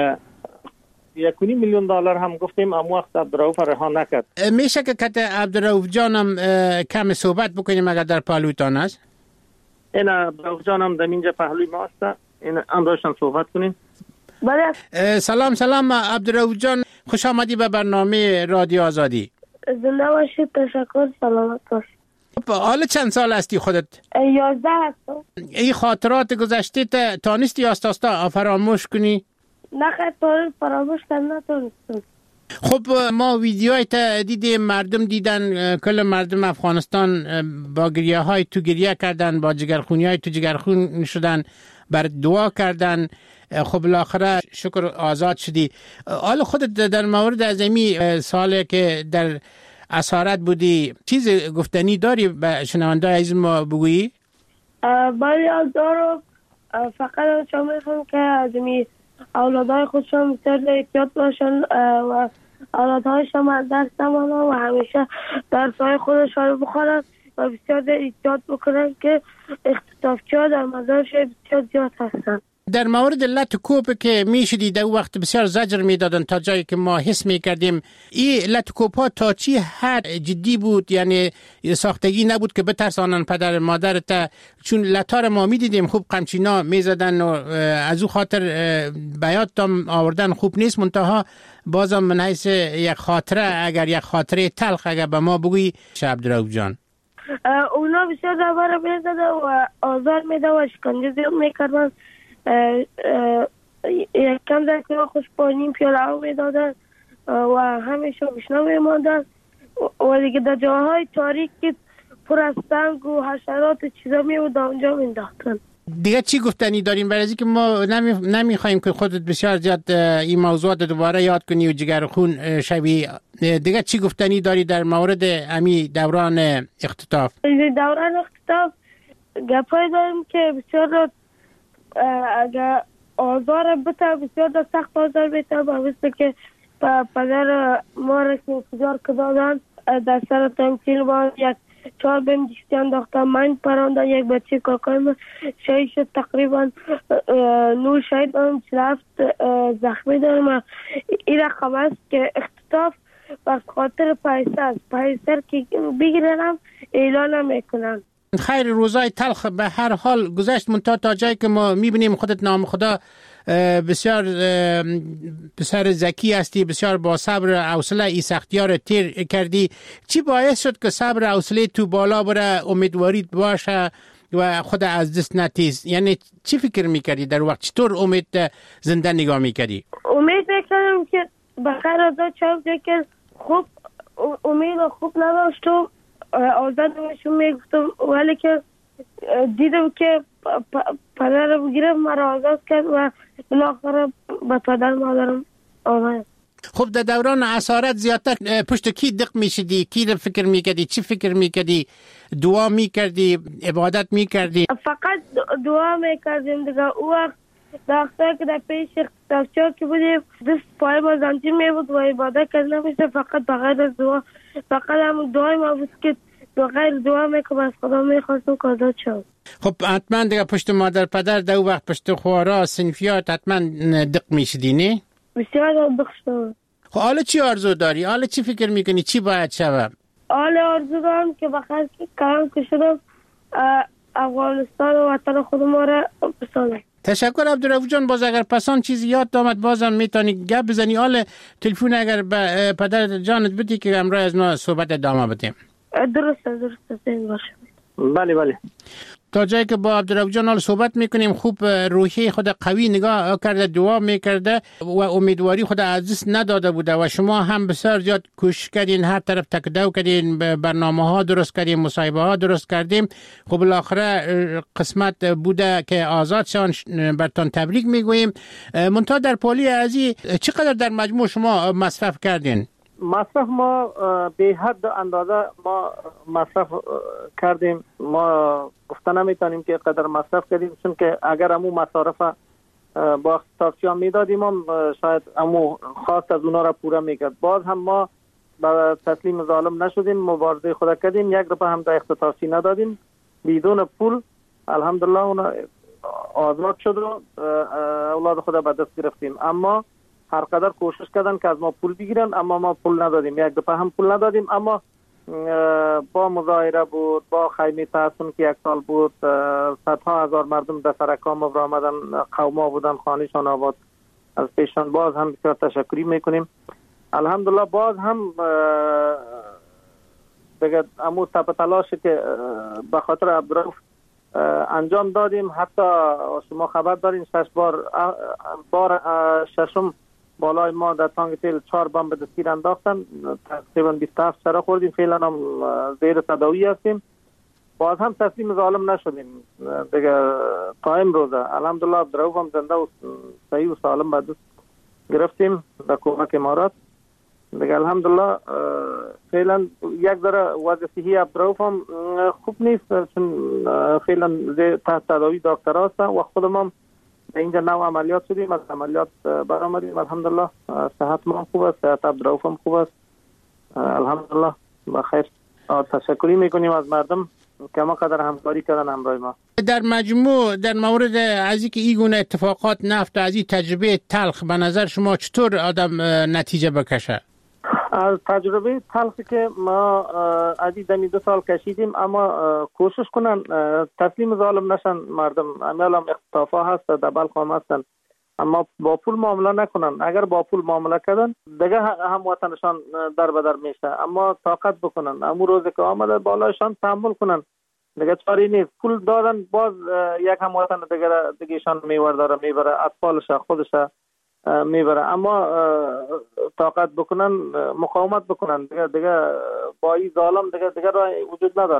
یک و نیم میلیون دلار هم گفتیم، اما وقت عبدالرؤوف رها نکرد. میشه که کت عبدالرؤوف جانم کم صحبت بکنیم اگر در پهلویتان است؟ این عبدالرؤوف جانم در اینجا پهلوی ما است. این امروزشان صحبت کنیم. بله. سلام سلام عبدالرؤوف جان، خوش آمدی به برنامه رادیو آزادی. زنده باشید. تشکر. سلامت باشید. حالا چند سال هستی خودت؟ یازده هستم. این خاطرات گذشته تا نیستی آستاستا فراموش کنی؟ نه خیلی فراموش کردن نتونستم. خب ما ویدیوهای تا دیدیم، مردم دیدن، کل مردم افغانستان با گریه های تو گریه کردن، با جگرخونی های تو جگرخون شدن، بر دعا کردن. خب بالاخره شکر آزاد شدی. حالا خودت در مورد ازمی سالی که در اسارت بودی چیز گفتنی داری به شنونده عزیز ما بگویی؟ بله دارم. فقط چون میخوام که ازمی اولادهای خودشون بسیار احتیاط باشن و اولادهایشون از درس نمانن و همیشه درسهای خودشون بخورن و بسیار احتیاط بکنن که اختطافچی ها در مزار شریف بسیار زیاد هستن. در مورد لط کوپ که میشدی در وقت بسیار زجر میدادن تا جایی که ما حس میکردیم. این لط کوپ ها تا چی حد جدی بود؟ یعنی ساختگی نبود که بترسانن پدر مادرت؟ چون لطار ما میدیدیم خوب قمچینا میزدن و از او خاطر بیات دام آوردن خوب نیست. منتها بازم من حیث یک خاطره، اگر یک خاطره تلخ اگر به ما بگویی عبدالرؤوف جان. اونا بسیار زبر میزدن و آزار میدن و شکنجه زیاد میکردن. یک کم در که خوش پانیم پیاله ها میدادن و همیشه بشنا میماندن و دیگه در جاهای تاریک که پر از سنگ و حشرات چیزا میبود اونجا مینداختن. دیگه چی گفتنی دارین؟ برای اینکه ما نمی نمیخوایم که خودت بسیار زیاد این موضوعات دوباره یاد کنی و جگر خون شوی، دیگه چی گفتنی داری در مورد امی دوران اختطاف؟ دوران اختطاف گپای داریم که بسیار اگر آزار بتا بسیار سخت آزار بتا باوسته که پدر ما را که انتظار کدادن در سر تمثیل با یک چهار بیم دیستی انداختن من پراندن، یک بچه کاکای ما شهید شد، تقریبا نور شهید دارم، چلفت زخمی دارم. این رقم است که اختطاف و خاطر پیسه است، پیسه که بگیرم اعلان نمیکنم. خیر، روزای تلخ به هر حال گذشت، منتها تا جایی که ما میبینیم خودت نام خدا بسیار بسیار ذکی هستی، بسیار با صبر و حوصله ای سختی‌ها رو تیر کردی. چی باعث شد که صبر و حوصله تو بالا بره، امیدواریت باشه و خود از دست نتیز؟ یعنی چی فکر میکردی در وقت؟ چطور امید زنده نگاه میکردی؟ امید میکردم که بخیر آزاد شد، که خوب امید خوب نداشتم، آزاد نمیشون میگفتم، ولی که دیدم که پدر بگیرم مرا آزاد کرد و بالاخره به پدر مادرم آمد. خب در دوران اسارت زیادتر پشت کی دق میشدی؟ کی رو فکر میکردی؟ چی فکر میکردی؟ دعا میکردی؟ عبادت میکردی؟ فقط دعا میکردیم دیگه. او وقت داختر که در پیش اختطافچا که بودیم دست پای ما زنجیر میبود و عبادت کرد نمیشه، فقط بغیر از دعا، فقط هم دعای ما بود که بغیر دعا میکنم از خدا میخواستم که آزاد شد. خب حتما دیگه پشت مادر پدر دو وقت پشت خوارا سنفیات حتما دق میشدی نه؟ بسیار دق شد. خب حالا چی آرزو داری؟ حالا چی فکر میکنی؟ چی باید شود؟ حالا آرزو دارم که بخیر که کارم که شدم افغانستان و وطن خود ما را بسازم. تشکر عبدالرؤوف جان. باز اگر پسان چیزی یاد آمد بازم میتونی گپ بزنی. حالا تلفن اگر به پدر جانت بدی که امروز از ما صحبت ادامه بدیم. درسته درسته زنگ باشه. بله بله. تا جایی که با عبدالرؤوف جان حال صحبت میکنیم، خوب روحی خود قوی نگاه کرده، دعا میکرده و امیدواری خود از دست نداده بوده و شما هم بسیار زیاد کوشش کردین، هر طرف تکدو کردین، برنامه ها درست کردین، مصاحبه ها درست کردیم. خب بالاخره قسمت بوده که آزاد شان، برتان تبریک میگوییم. منتها در پالی ازی چقدر در مجموع شما مصرف کردین؟ مصرف ما به حد اندازه ما مصرف کردیم. ما گفته نمیتونیم که قدر مصرف کردیم، چون که اگر امو مصارف با اختطافچی ها میدادیم هم شاید امو خواست از اونا را پوره میکرد. باز هم ما با تسلیم ظالم نشدیم، مبارزه خود کردیم، یک دفعه هم در اختطافچی ندادیم بدون پول. الحمدلله اونا آزاد شد و اولاد خود به دست گرفتیم. اما هر قدر کوشش کردن که از ما پول بگیرن، اما ما پول ندادیم، یک دفعه هم پول ندادیم. اما با مظاهره بود، با خیمه تحسن که یک سال بود، صدها هزار مردم در سرکام آمدن، قوما بودن، خانهشان آباد از پیشان. باز هم بسیار تشکری میکنیم. الحمدلله باز هم دیگه امو تپ تلاش که به خاطر عبدالرؤوف انجام دادیم. حتی شما خبر دارین شش بار بار ششم بالای ما در تانگ تیل چهار بم به دستگیر انداختن، تقریبا بیست و هفت سره خوردیم، فعلا هم زیر تداوی هستیم. باز هم تسلیم ظالم نشدیم دیگه تا امروزه. الحمدلله عبدالرؤوف هم زنده و صحیح و سالم به دست گرفتیم به کمک امارات دیگه. الحمدلله فعلا یک ذره وضع صحی عبدالرؤوف هم خوب نیست، چون فعلا تحت تداوی دکتر هستن و خودم هم به اینجا نو عملیات شدیم، از عملیات برآمدیم. الحمدلله صحت ما خوب است، صحت عبدالرؤوف هم خوب است الحمدلله بخیر. تشکری میکنیم از مردم که ما قدر همکاری کردن همراه ما. در مجموع در مورد از اینکه این گونه اتفاقات نفت از این تجربه تلخ به نظر شما چطور آدم نتیجه بکشه؟ از تجربه تلخی که ما عدید دمی دو سال کشیدیم، اما کوشش کنن تسلیم ظالم نشن مردم. امیال هم اختطافا هست در بلخ هم هستن، اما با پول معامله نکنن. اگر با پول معامله کردن دیگه هم وطنشان در بدر میشه. اما طاقت بکنن، امو روزی که آمده بالایشان تحمل کنن دیگه، چاری نیست. پول دادن باز یک هم وطن دیگه دیگهشان میور داره میبره، اطفالش خودش میبره. اما طاقت بکنن، مقاومت بکنن دیگه دیگه با این ظالم دیگه دیگه راه وجود نداره.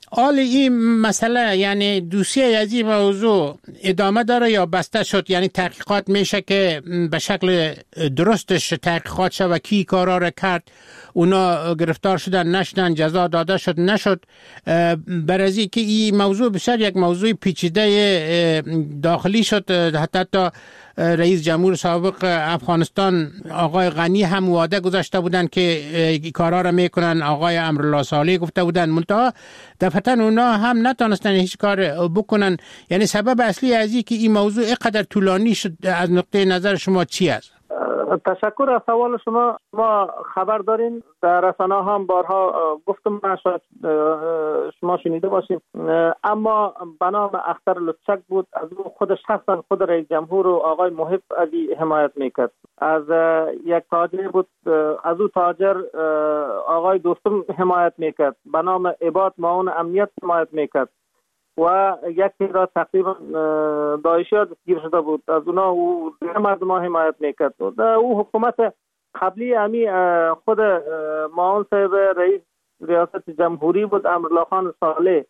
حال این مسئله یعنی دوسیه از این موضوع ادامه داره یا بسته شد؟ یعنی تحقیقات میشه که به شکل درستش تحقیقات شد و کی کارا را کرد، اونا گرفتار شدن نشدن، جزا داده شد نشد. برازی که این موضوع بسیار یک موضوع پیچیده داخلی شد. حتی تا رئیس جمهور سابق افغانستان آقای غنی هم وعده گذاشته بودن که کارا را میکنن، آقای امرالله صالح گفته بودن، منتها دفعتاً اونا هم نتونستن هیچ کار بکنن. یعنی سبب اصلی از این که این موضوع اینقدر طولانی شد از نقطه نظر شما چی است؟ تشکر از سوال شما. ما خبر داریم، در رسانه هم بارها گفتم، شاید شما شنیده باشیم، اما به نام اختر لطچک بود. از او خودش شخصا خود رئیس جمهور و آقای محب علی حمایت میکرد. از یک تاجر بود، از او تاجر آقای دوستم حمایت میکرد، به نام عباد معاون امنیت حمایت میکرد و یک تعداد تقریبا داعشی ها دستگیر شده بود. از اونا او مردم ها حمایت میکرد. او حکومت قبلی امی خود معاون صاحب رئیس ریاست جمهوری بود، امرالله خان صالح.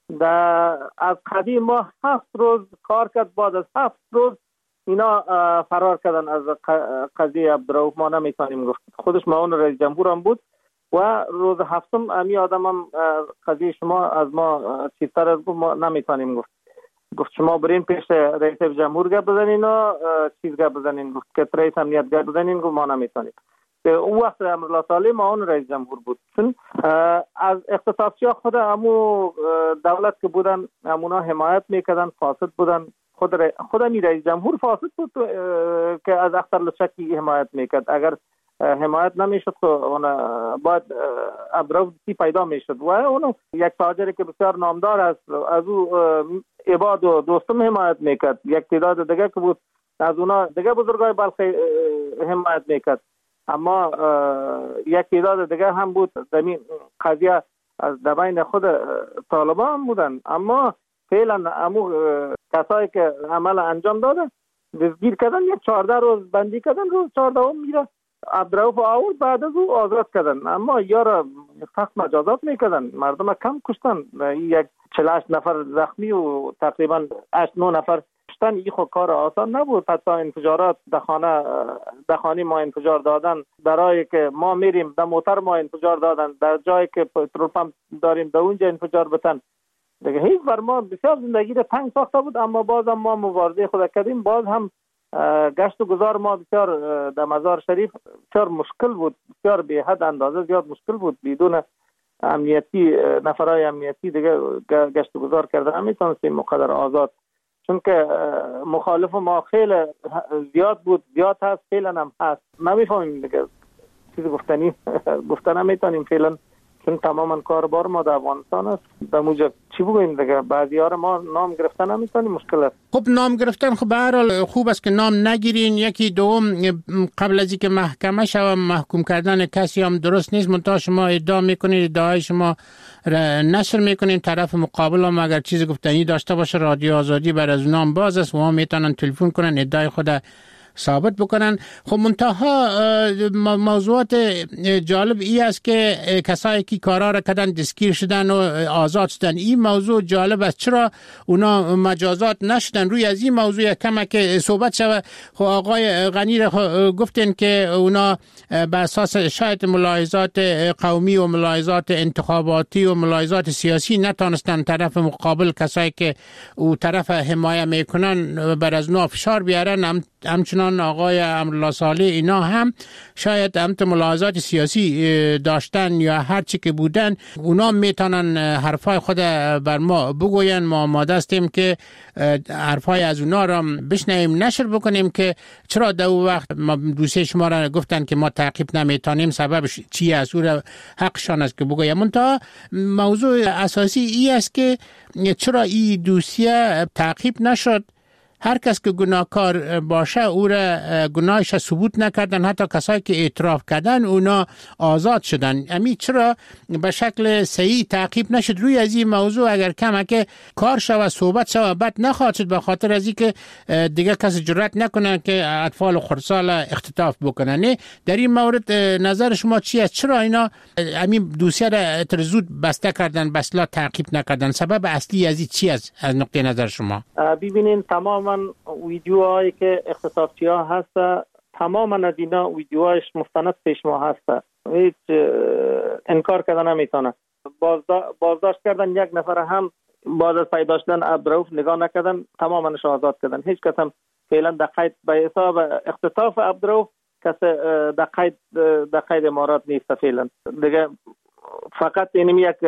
از قدیم ما هفت روز کار کرد، بعد از هفت روز اینا فرار کردن از قضیه عبدالرؤوف. ما نمیتونیم گفت، خودش معاون رئیس جمهور هم بود و روز هفتم امی آدم هم قضیه شما از ما چیزتر از ما نمیتونیم گفت. گفت شما برین پیش رئیس جمهور گپ بزنین و چیز گپ بزنین، گفت که رئیس امنیت گپ بزنین، گفت ما نمیتونیم. اون وقت امرالله صالح معاون رئیس جمهور بود. چون از اختصاصی ها خود امو دولت که بودن امونا حمایت میکردن، فاسد بودن. خود ر... خود امی رئیس جمهور فاسد بود که از اختر لطچکی حمایت میکرد. اگر حمایت نمیشد که اون باید عبدالرؤوف پیدا میشد و اون یک تاجری که بسیار نامدار است، از او عباد و دوستم حمایت میکرد. یک تعداد دیگه که بود از اونا دیگه بزرگای بلخی حمایت میکرد. اما یک تعداد دیگه هم بود زمین قضیه از دبین خود طالبان هم بودن. اما فعلا امو کسایی که عمل انجام دادن دستگیر کردن، یک چهارده روز بندی کردن، روز چهارده هم میره عبدالرؤوف آورد، بعد از او آزاد کردن. اما یارا سخت مجازات میکردن، مردم کم کشتن. یک چهل و هشت نفر زخمی و تقریبا هشت نه نفر کشتن. این خود کار آسان نبود. حتی انفجارات در خانه در خانه ما انفجار دادن، درایی که ما میریم در موتر ما انفجار دادن، در جایی که پترول پمپ داریم در اونجا انفجار بتن. دیگه هیچ بر ما بسیار زندگی را تنگ ساخته بود. اما باز هم ما مبارزه خود کردیم. باز هم گشت و گذار ما بسیار در مزار شریف بسیار مشکل بود، بسیار به حد اندازه زیاد مشکل بود. بدون امنیتی، نفرای امنیتی دیگه گشت و گذار کرده نمیتونستیم مقدر آزاد، چون که مخالف ما خیلی زیاد بود، زیاد هست، فعلا هم هست. نمیفهمیم دیگه چیزی گفتنی گفتن نمیتونیم فعلا، چون تماما کاربار ما در افغانستان است. در موجب چی بگوییم دیگه؟ بعضی ها ما نام گرفتن نمیتونیم، مشکل است. خب نام گرفتن خب به هر حال خوب است که نام نگیرین. یکی دوم قبل از اینکه محکمه شوه محکوم کردن کسی هم درست نیست. منتها شما ادعا میکنید، ادعای شما نشر میکنین، طرف مقابل هم اگر چیز گفتنی داشته باشه رادیو آزادی بر از نام باز است و هم میتونن تلفن کنن ادعای خود ثابت بکنن. خب منتها موضوعات جالب ای است که کسایی که کارا را کردن دستگیر شدن و آزاد شدن. این موضوع جالب است، چرا اونا مجازات نشدن؟ روی از این موضوع کمک صحبت شود. خب آقای غنی را گفتن که اونا بر اساس شاید ملاحظات قومی و ملاحظات انتخاباتی و ملاحظات سیاسی نتونستن طرف مقابل، کسایی که او طرف حمایت میکنن، بر از نو فشار بیارن. هم همچنان آقای امرالله صالح اینا هم شاید هم ملاحظات سیاسی داشتن یا هر چی که بودن، اونا میتونن حرفای خود بر ما بگوین. ما آماده هستیم که حرفای از اونا را بشنویم، نشر بکنیم که چرا در اون وقت ما دوسته شما را گفتن که ما تعقیب نمیتونیم، سببش چی است، او را حقشان است که بگویم. منتها موضوع اساسی ای است که چرا این دوسیه تعقیب نشد هر کس که گناهکار باشه او را گناهش ثبوت نکردن، حتی کسایی که اعتراف کردن اونا آزاد شدن. امی چرا به شکل صحیح تعقیب نشد روی از این موضوع؟ اگر کمک کار شود صحبت شود بد نخواهد شد، به خاطر از اینکه دیگه کسی جرئت نکنه که اطفال خردسال اختطاف بکنن. نه در این مورد نظر شما چی است؟ چرا اینا همین دوسیه را زود بسته کردن، به اصطلاح تعقیب نکردن؟ سبب اصلی از این چی است از نقطه نظر شما؟ ببینین تماما ویدیوهایی که اختطافچی ها هست، تماما از اینا ویدیوهایش مستند پیش ما هست، هیچ انکار کردن نمیتونه. بازداشت کردن یک نفر هم بعد از پیدا شدن عبدالرؤوف نگاه نکردن، تماماش آزاد کردن. هیچ کس هم فعلا در قید به حساب اختطاف عبدالرؤوف کس در قید در قید امارات نیست فعلا دیگه. فقط اینم یک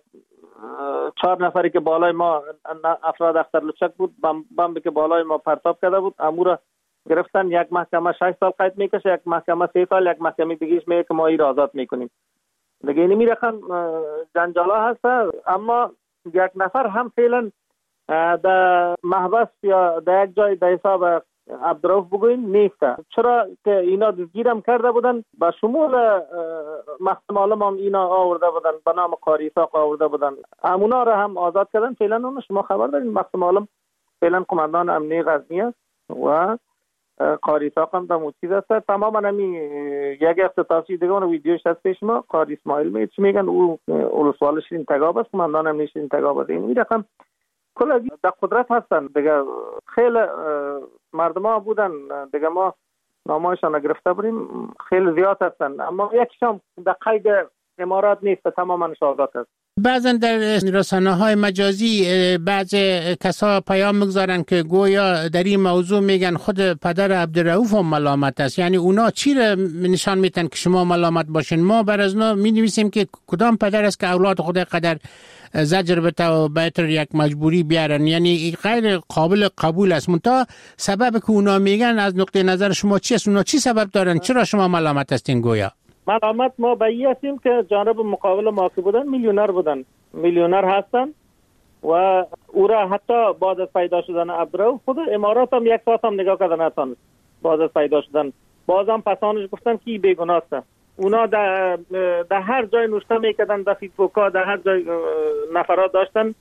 چهار نفری که بالای ما افراد اختر لچک بود، بمبی که بالای ما پرتاب کرده بود، امور گرفتن. یک محکمه شش سال قید میکشه، یک محکمه سه سال، یک محکمه دیگهش میگه که ما این را آزاد میکنیم دیگه. اینمی رقم جنجالا هست. اما یک نفر هم فعلا در محبس یا در یک جای در حساب عبدالرؤوف بگوین نیست. چرا که اینا دزگیرم کرده بودن، با شمول محکمه عالم هم اینا آورده بودن، به نام قاری اسحاق آورده بودن، همونا را هم آزاد کردن. فعلا اون شما خبر دارین محکمه عالم فعلا قماندان امنیه غزنی است و قاری اسحاق هم در موچیز است. تماما همی یک اختطافچی دیگه اون ویدیوش هست پیش ما، قاری اسماعیل می چی میگن، او ولسوال شیرین تگاب است، قماندان امنیه شیرین تگاب است. این رقم کل از در قدرت هستن دیگه. خیلی مردم ها بودن دیگه، ما نامایشان گرفته بودیم، خیلی زیاد هستن، اما یکیشان در قید امارات نیست، تماما آزاد است. بعضا در رسانه های مجازی بعض کسا پیام میگذارن که گویا در این موضوع میگن خود پدر عبدالرؤوف هم ملامت است. یعنی اونا چی را نشان میتن که شما ملامت باشین؟ ما بر از اونا می نویسیم که کدام پدر است که اولاد خود قدر زجر بده و بهتر یک مجبوری بیارن. یعنی غیر قابل قبول است. منتها سبب که اونا میگن از نقطه نظر شما چی است؟ اونا چی سبب دارن؟ چرا شما ملامت هستین گویا؟ ملامت ما به این هستیم که جانب مقابل ما که بودن میلیونر بودن، میلیونر هستن و او را حتی بعد از پیدا شدن عبدالرؤوف خود امارات هم یک ساعت هم نگاه کردن نتونست. بعد از پیدا شدن بازم پسانش گفتن که بیگناه است. اونا در در هر جای نوشته میکردن، در فیسبوک ها در هر جای نفرات داشتن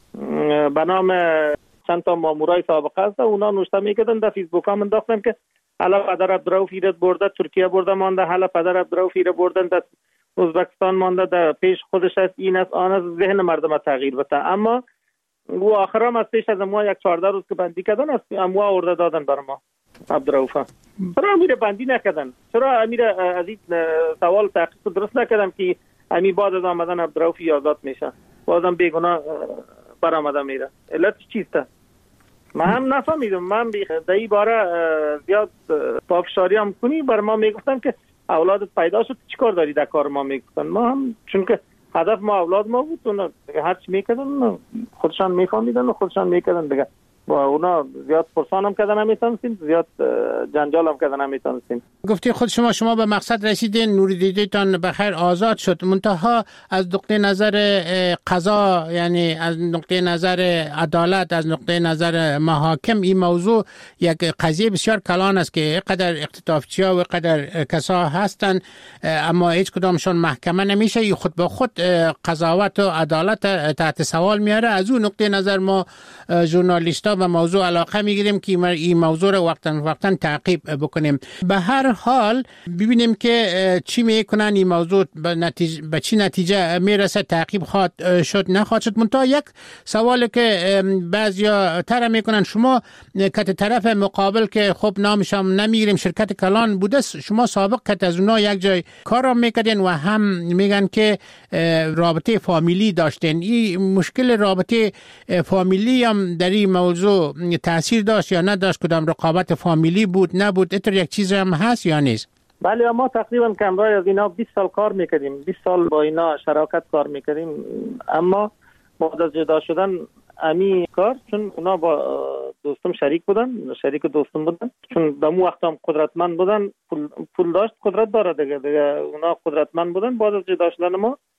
به نام چند تا مامورای سابقه است، اونا نوشته میکردن در فیسبوک ها منداختن که حالا پدر عبدالرؤوف ایراد برده ترکیه برده مانده، حالا پدر عبدالرؤوف ایراد بردن در ازبکستان مانده، در پیش خودش است، این است آن است، ذهن مردم تغییر بده. اما او آخر هم از پیش از ما یک چهارده روز که بندی کردن است، اموا آورده دادن بر ما عبدالرؤوف. چرا امیر بندی نکردن؟ چرا امیر از این سوال تحقیق درست نکردن که امیر بعد از آمدن عبدالرؤوف آزاد میشه، بازم بیگناه برآمده میره؟ علت چیست؟ من هم نفهمیدم. من در این باره زیاد پافشاری هم کنی بر ما میگفتن که اولادت پیدا شد چی کار داری در کار ما میگفتن. ما هم چون که هدف ما اولاد ما بود، اونا هر چی میکردن خودشان میفهمیدن و خودشان میکردن دیگه. با اونا زیاد پرسان هم کردن نمیتونستیم، زیاد جنجال هم کردن نمیتونستیم. گفتی خود شما شما به مقصد رسیدین، نوری دیدیتان بخیر آزاد شد. منتها از نقطه نظر قضا، یعنی از نقطه نظر عدالت، از نقطه نظر محاکم، این موضوع یک قضیه بسیار کلان است که قدر اختطافچی‌ها و قدر کسا هستن اما هیچ کدامشون محکمه نمیشه. این خود به خود قضاوت و عدالت تحت سوال میاره. از اون نقطه نظر ما ژورنالیست‌ها و موضوع علاقه میگیریم که این موضوع رو وقتا وقتا تعقیب بکنیم. به هر حال ببینیم که چی میکنن این موضوع به نتیجه به چی نتیجه میرسه، تعقیب خواهد شد نخواهد شد. منتها یک سوالی که بعضیا طرح میکنن، شما که طرف مقابل که خب نامش هم نمیگیریم شرکت کلان بوده، شما سابق که از اونها یک جای کار هم میکردین و هم میگن که رابطه فامیلی داشتین. این مشکل رابطه فامیلی هم در این موضوع تاثیر داشت یا نداشت؟ کدام رقابت فامیلی بود نبود؟ اتر یک چیز هم هست یا نیست؟ بله، ما تقریبا کمرای از اینا بیست سال کار میکردیم، بیست سال با اینا شراکت کار میکردیم. اما بعد از جدا شدن امی کار، چون اونا با دوستم شریک بودن، شریک دوستم بودن، چون دمو وقت هم قدرتمند بودن، پول, پول داشت، قدرت داره دیگه دیگه اونا قدرتمند بودن. بعد از جدا شدن ما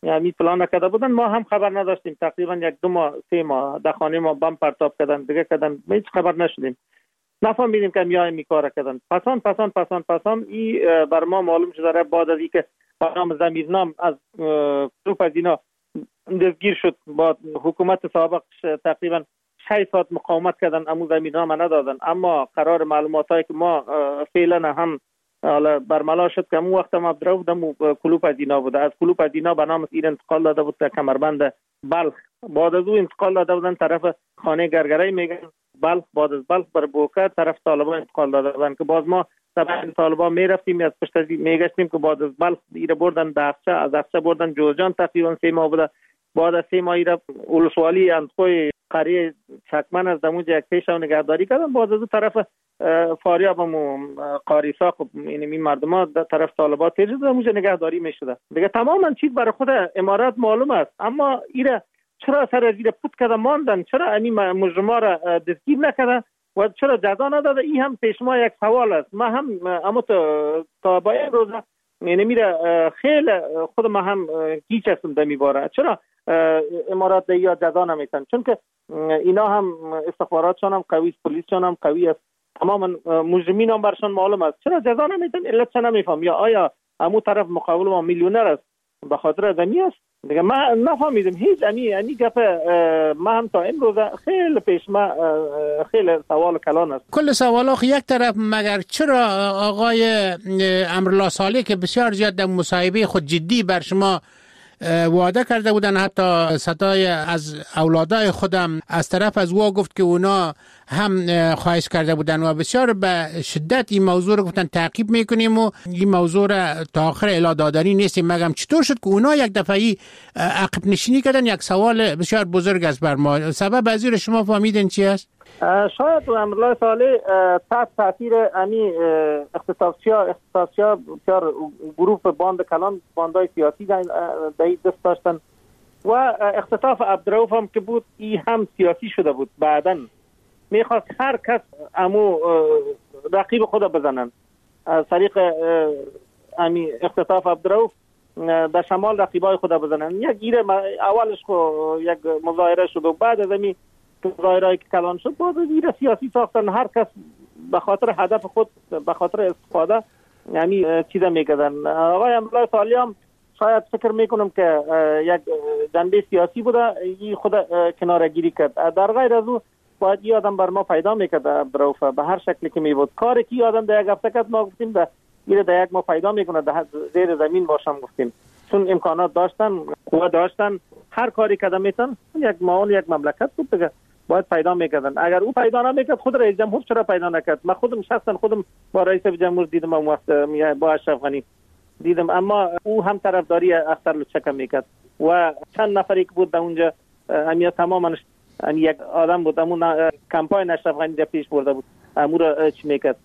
یعنی پلان نکرده بودن، ما هم خبر نداشتیم. تقریبا یک دو ماه سه ماه در خانه ما بم پرتاب کردن دیگه کردن، هیچ خبر نشدیم، نفهمیدیم که میای می کار کردن. پسان پسان پسان پسان ای بر ما معلوم شده بعد از اینکه برنامه ضمیرنام از گروپ از اینا دستگیر شد، با حکومت سابق تقریبا شش ساعت مقاومت کردن، امو ضمیرنامه ندادن. اما قرار معلومات هایی که ما فعلا هم حالا برملا شد که امو وقت ما عبدالرؤوف دمو کلوپ از اینا بوده، از کلوپ از اینا به نام ایر انتقال داده بود تا کمربند بلخ. بعد از او انتقال داده بودن طرف خانه گرگرای میگن بلخ. بعد از بلخ بر بوکر طرف طالبان انتقال داده بودن که باز ما طبعا طالبان میرفتیم از پشت از میگشتیم که بعد از بلخ ایره بردن داخچه، از داخچه بردن جوزجان تقریبا سه ماه بوده. بعد از سه ماه ایره اولسوالی اندخوی قریه چکمن از دموج یک پیش و نگهداری کردن. بعد از اون طرف فاریاب و قاری ساق یعنی این مردم ها در طرف طالبان تیر شده دموج نگهداری میشده دیگه. تماما چیز برای خود امارات معلوم است، اما ایره چرا سر از ایره پوت کده ماندن، چرا این مجرما را دستگیر نکده و چرا جزا نداده؟ این هم پیش ما یک سوال است. ما هم اما تا با این روز یعنی میره خیلی خود ما هم گیج هستم در میباره چرا امارات یا جزا نمیتن، چون که اینا هم استخباراتشان هم قوی، پلیسشان هم قوی است، تماما مجرمین هم برشان معلوم است، چرا جزا نمیتن؟ علت چه نمیفهم؟ یا آیا همون طرف مقابل ما میلیونر است به خاطر ازمی است؟ دیگه ما نفهمیدم هیچ. امی امی گپ ما هم تا این روز خیلی پیش ما خیلی سوال کلان است. کل سوال یک طرف، مگر چرا آقای امرالله صالح که بسیار زیاد در مصاحبه خود جدی بر شما وعده کرده بودن، حتی صدای از اولادای خودم از طرف از او گفت که اونا هم خواهش کرده بودن و بسیار به شدت این موضوع رو گفتن تعقیب میکنیم و این موضوع را تا آخر اعلام دادنی نیستیم. مگم چطور شد که اونا یک دفعی عقب نشینی کردن؟ یک سوال بسیار بزرگ است بر ما. سبب از این شما فهمیدین چی است؟ شاید امرالله صالح تحت تاثیر امی اختصاصیا اختصاصیا بسیار گروه باند کلان، باندای سیاسی در دست داشتن و اختطاف عبدالرؤوف هم که بود ای هم سیاسی شده بود. بعدن میخواست هر کس امو رقیب خود بزنن. از طریق امی اختطاف عبدالرؤوف در شمال رقیبای خود بزنن. یک گیره اولش خو یک مظاهره شد و بعد از امی مظاهرهایی که کلان شد باز گیره سیاسی ساختن. هر کس به خاطر هدف خود، به خاطر استفاده یعنی چیزا میکردن. آقای امرالله صالح هم شاید فکر میکنم که یک جنبه سیاسی بوده، این خود کناره گیری کرد. در غیر از او باید این آدم بر ما پیدا میکرد عبدالرؤوف به هر شکلی که می بود. کاری که این آدم در یک هفته کرد ما گفتیم ده این در یک ما پیدا میکنه در زیر زمین باشم گفتیم، چون امکانات داشتن، قوه داشتن، هر کاری کردن میتن. یک معاون یک مملکت بود دیگه، باید پیدا میکردن. اگر او پیدا نمیکرد خود رئیس جمهور چرا پیدا نکرد؟ من خودم شخصا خودم با رئیس جمهور دیدم اون وقت با اشرف غنی دیدم، اما او هم طرفداری اختر لچک میکرد و چند نفری که بود در اونجا همیا تماما یک آدم بود امون کمپاین اشرف غنی در پیش برده بود، امو را چی میکرد؟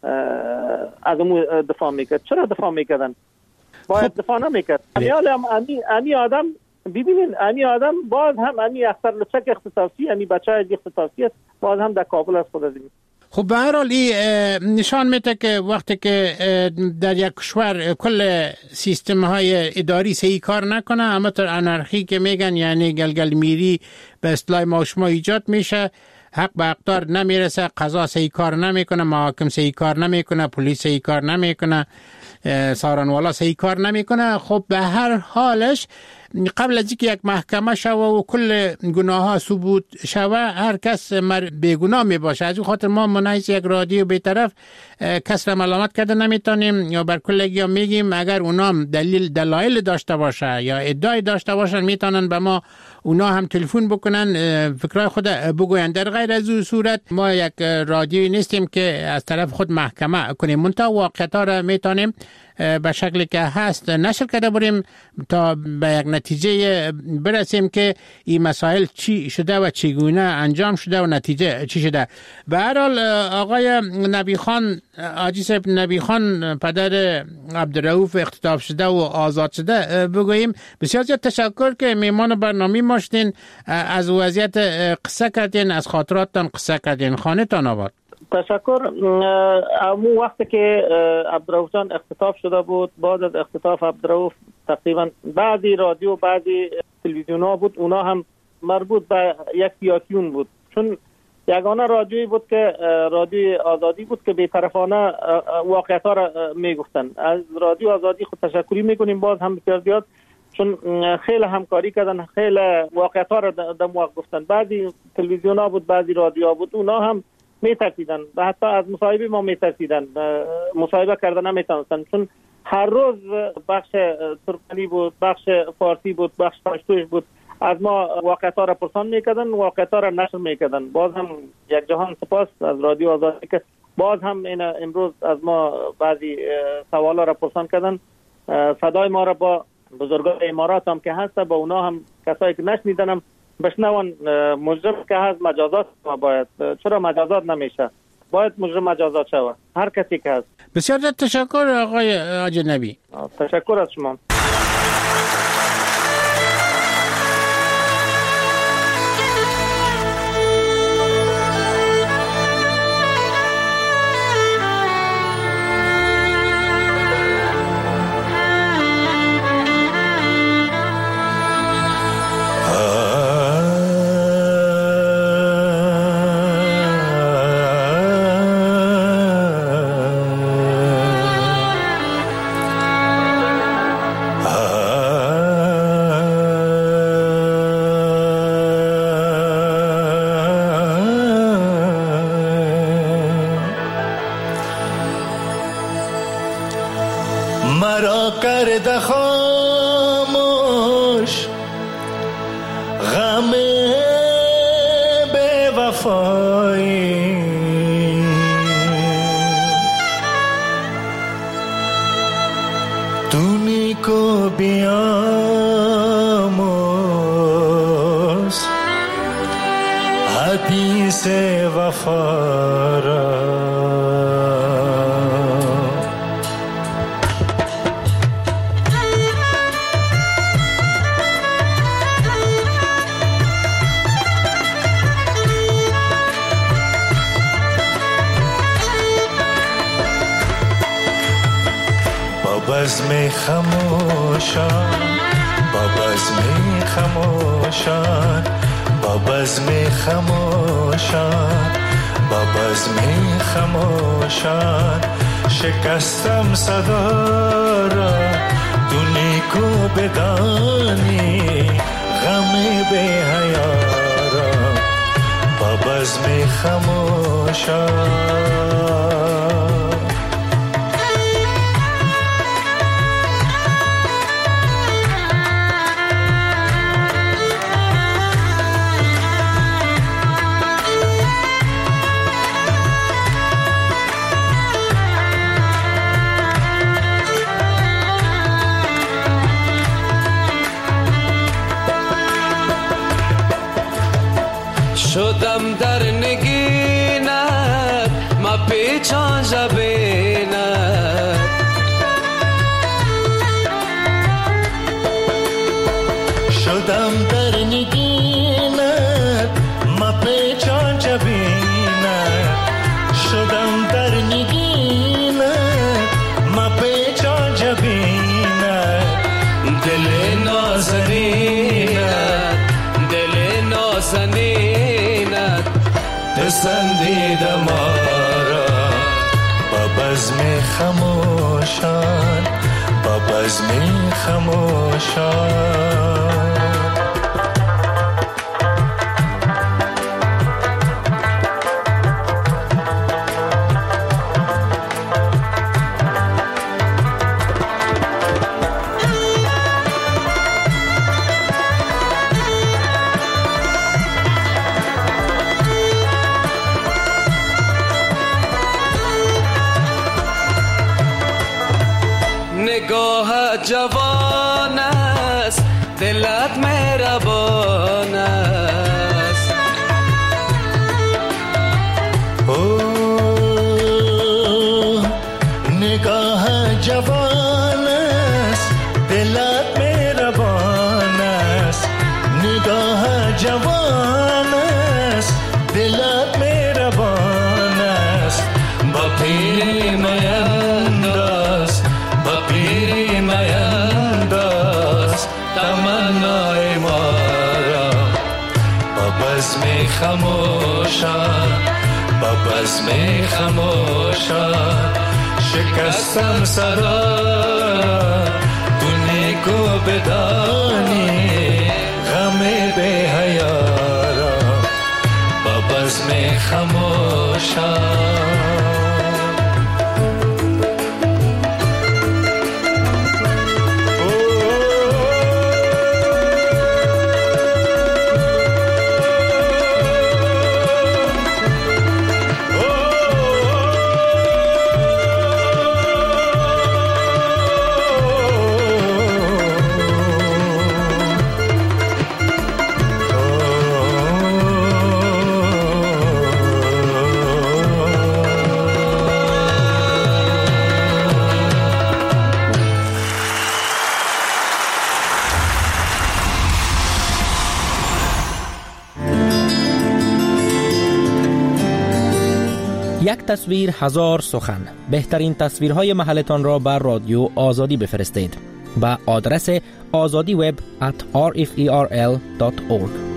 از امو دفاع میکرد. چرا دفاع میکردن؟ باید دفاع نمیکرد. امی امی آدم ببینین، امی آدم باز هم امی اختر لچک اختصاصی، امی بچه های اختصاصی است، باز هم در کابل است خود از این. خب به هر حال این نشان میده که وقتی که در یک کشور کل سیستم های اداری صحیح کار نکنه، اما تر انارخی که میگن یعنی گلگل میری به اصطلاح ما شما ایجاد میشه، حق به اقدار نمیرسه، قضا صحیح کار نمیکنه، محاکم صحیح کار نمیکنه، پلیس صحیح کار نمیکنه، سارنوالا صحیح کار نمیکنه. خب به هر حالش قبل از اینکه یک محکمه شوه و کل گناه ها ثبوت شوه هر کس بیگناه می باشه. از این خاطر ما منعیز یک رادیو به طرف کس را ملامت کرده نمیتونیم یا بر کلگی ها میگیم اگر اونام دلیل دلایل داشته باشه یا ادعای داشته باشن میتونن به ما اونا هم تلفن بکنن فکرای خود بگوین. در غیر از اون صورت ما یک رادیویی نیستیم که از طرف خود محکمه کنیم، منتها واقعیت ها را میتونیم به شکلی که هست نشر کرده بریم تا به یک نتیجه برسیم که این مسائل چی شده و چگونه انجام شده و نتیجه چی شده. به هر حال آقای نبی خان، حاجی صاحب نبی خان پدر عبدالرؤوف اختطاف شده و آزاد شده، بگوییم بسیار زیاد تشکر که میمان برنامه ما شدین، از وضعیت قصه کردین، از خاطراتتان قصه کردین. خانه‌تان آباد. تشکر. امو وقتی که عبدالرؤوف جان اختطاف شده بود، بعد از اختطاف عبدالرؤوف تقریبا بعضی رادیو بعضی تلویزیون ها بود، اونا هم مربوط به یک سیاسیون بود، چون یگانه رادیویی بود که رادیوی آزادی بود که بی‌طرفانه واقعیت ها را میگفتن. از رادیو آزادی خود تشکری میکنیم باز هم بسیار زیاد، چون خیلی همکاری کردن، خیلی واقعیت ها را در موقع گفتن. بعضی تلویزیون ها بود، بعضی رادیو ها بود، اونا هم میترسیدن و حتی از مصاحبه ما میترسیدن، مصاحبه کردن نمیتونستن، چون هر روز بخش ترکمنی بود، بخش فارسی بود، بخش پشتوش بود، از ما واقعیت ها را پرسان میکردن، واقعیت ها را نشر میکردن. باز هم یک جهان سپاس از رادیو آزادی که باز هم این امروز از ما بعضی سوال ها را پرسان کردن. صدای ما را با بزرگان امارات هم که هست، با اونا هم کسایی که نشنیدن هم بشنون. مجرم که هست مجازات ما باید، چرا مجازات نمیشه؟ باید مجرم مجازات شود، هر کسی که هست. بسیار تشکر آقای اجنبی. تشکر از شما. مرا کرده خاموش غم بے وفایی، تو نیکو بیاموز حدیث وفا را. بزم خموشان با بزم خموشان با بزم خموشان با بزم خموشان شکستم صدا را، تو نیکو بدانی غم بی حیا را. با بزم خموشان شدم در نگینت ما پیچان جبینت، شدم در نگینت ما پیچان جبینت، شدم در نگینت ما پیچان جبینت. دل نازنینت دل نازنینت پسندید ما را. با بزم خموشان با بزم خموشان نگاه جوان است دلت مهربان است. اوه نگاه جوان است دلت مهربان است. نگاه جوان است دلت مهربان است. با پیری مینداز با پیری مینداز خموشا با بزم خموشا شکستم صدا تو نیکو بدانی غم به حیارا با بزم خموشا یک تصویر هزار سخن. بهترین تصویرهای محلتان را بر رادیو آزادی بفرستید. با آدرس آزادی وب ات آر اف ای آر ال دات اورگ.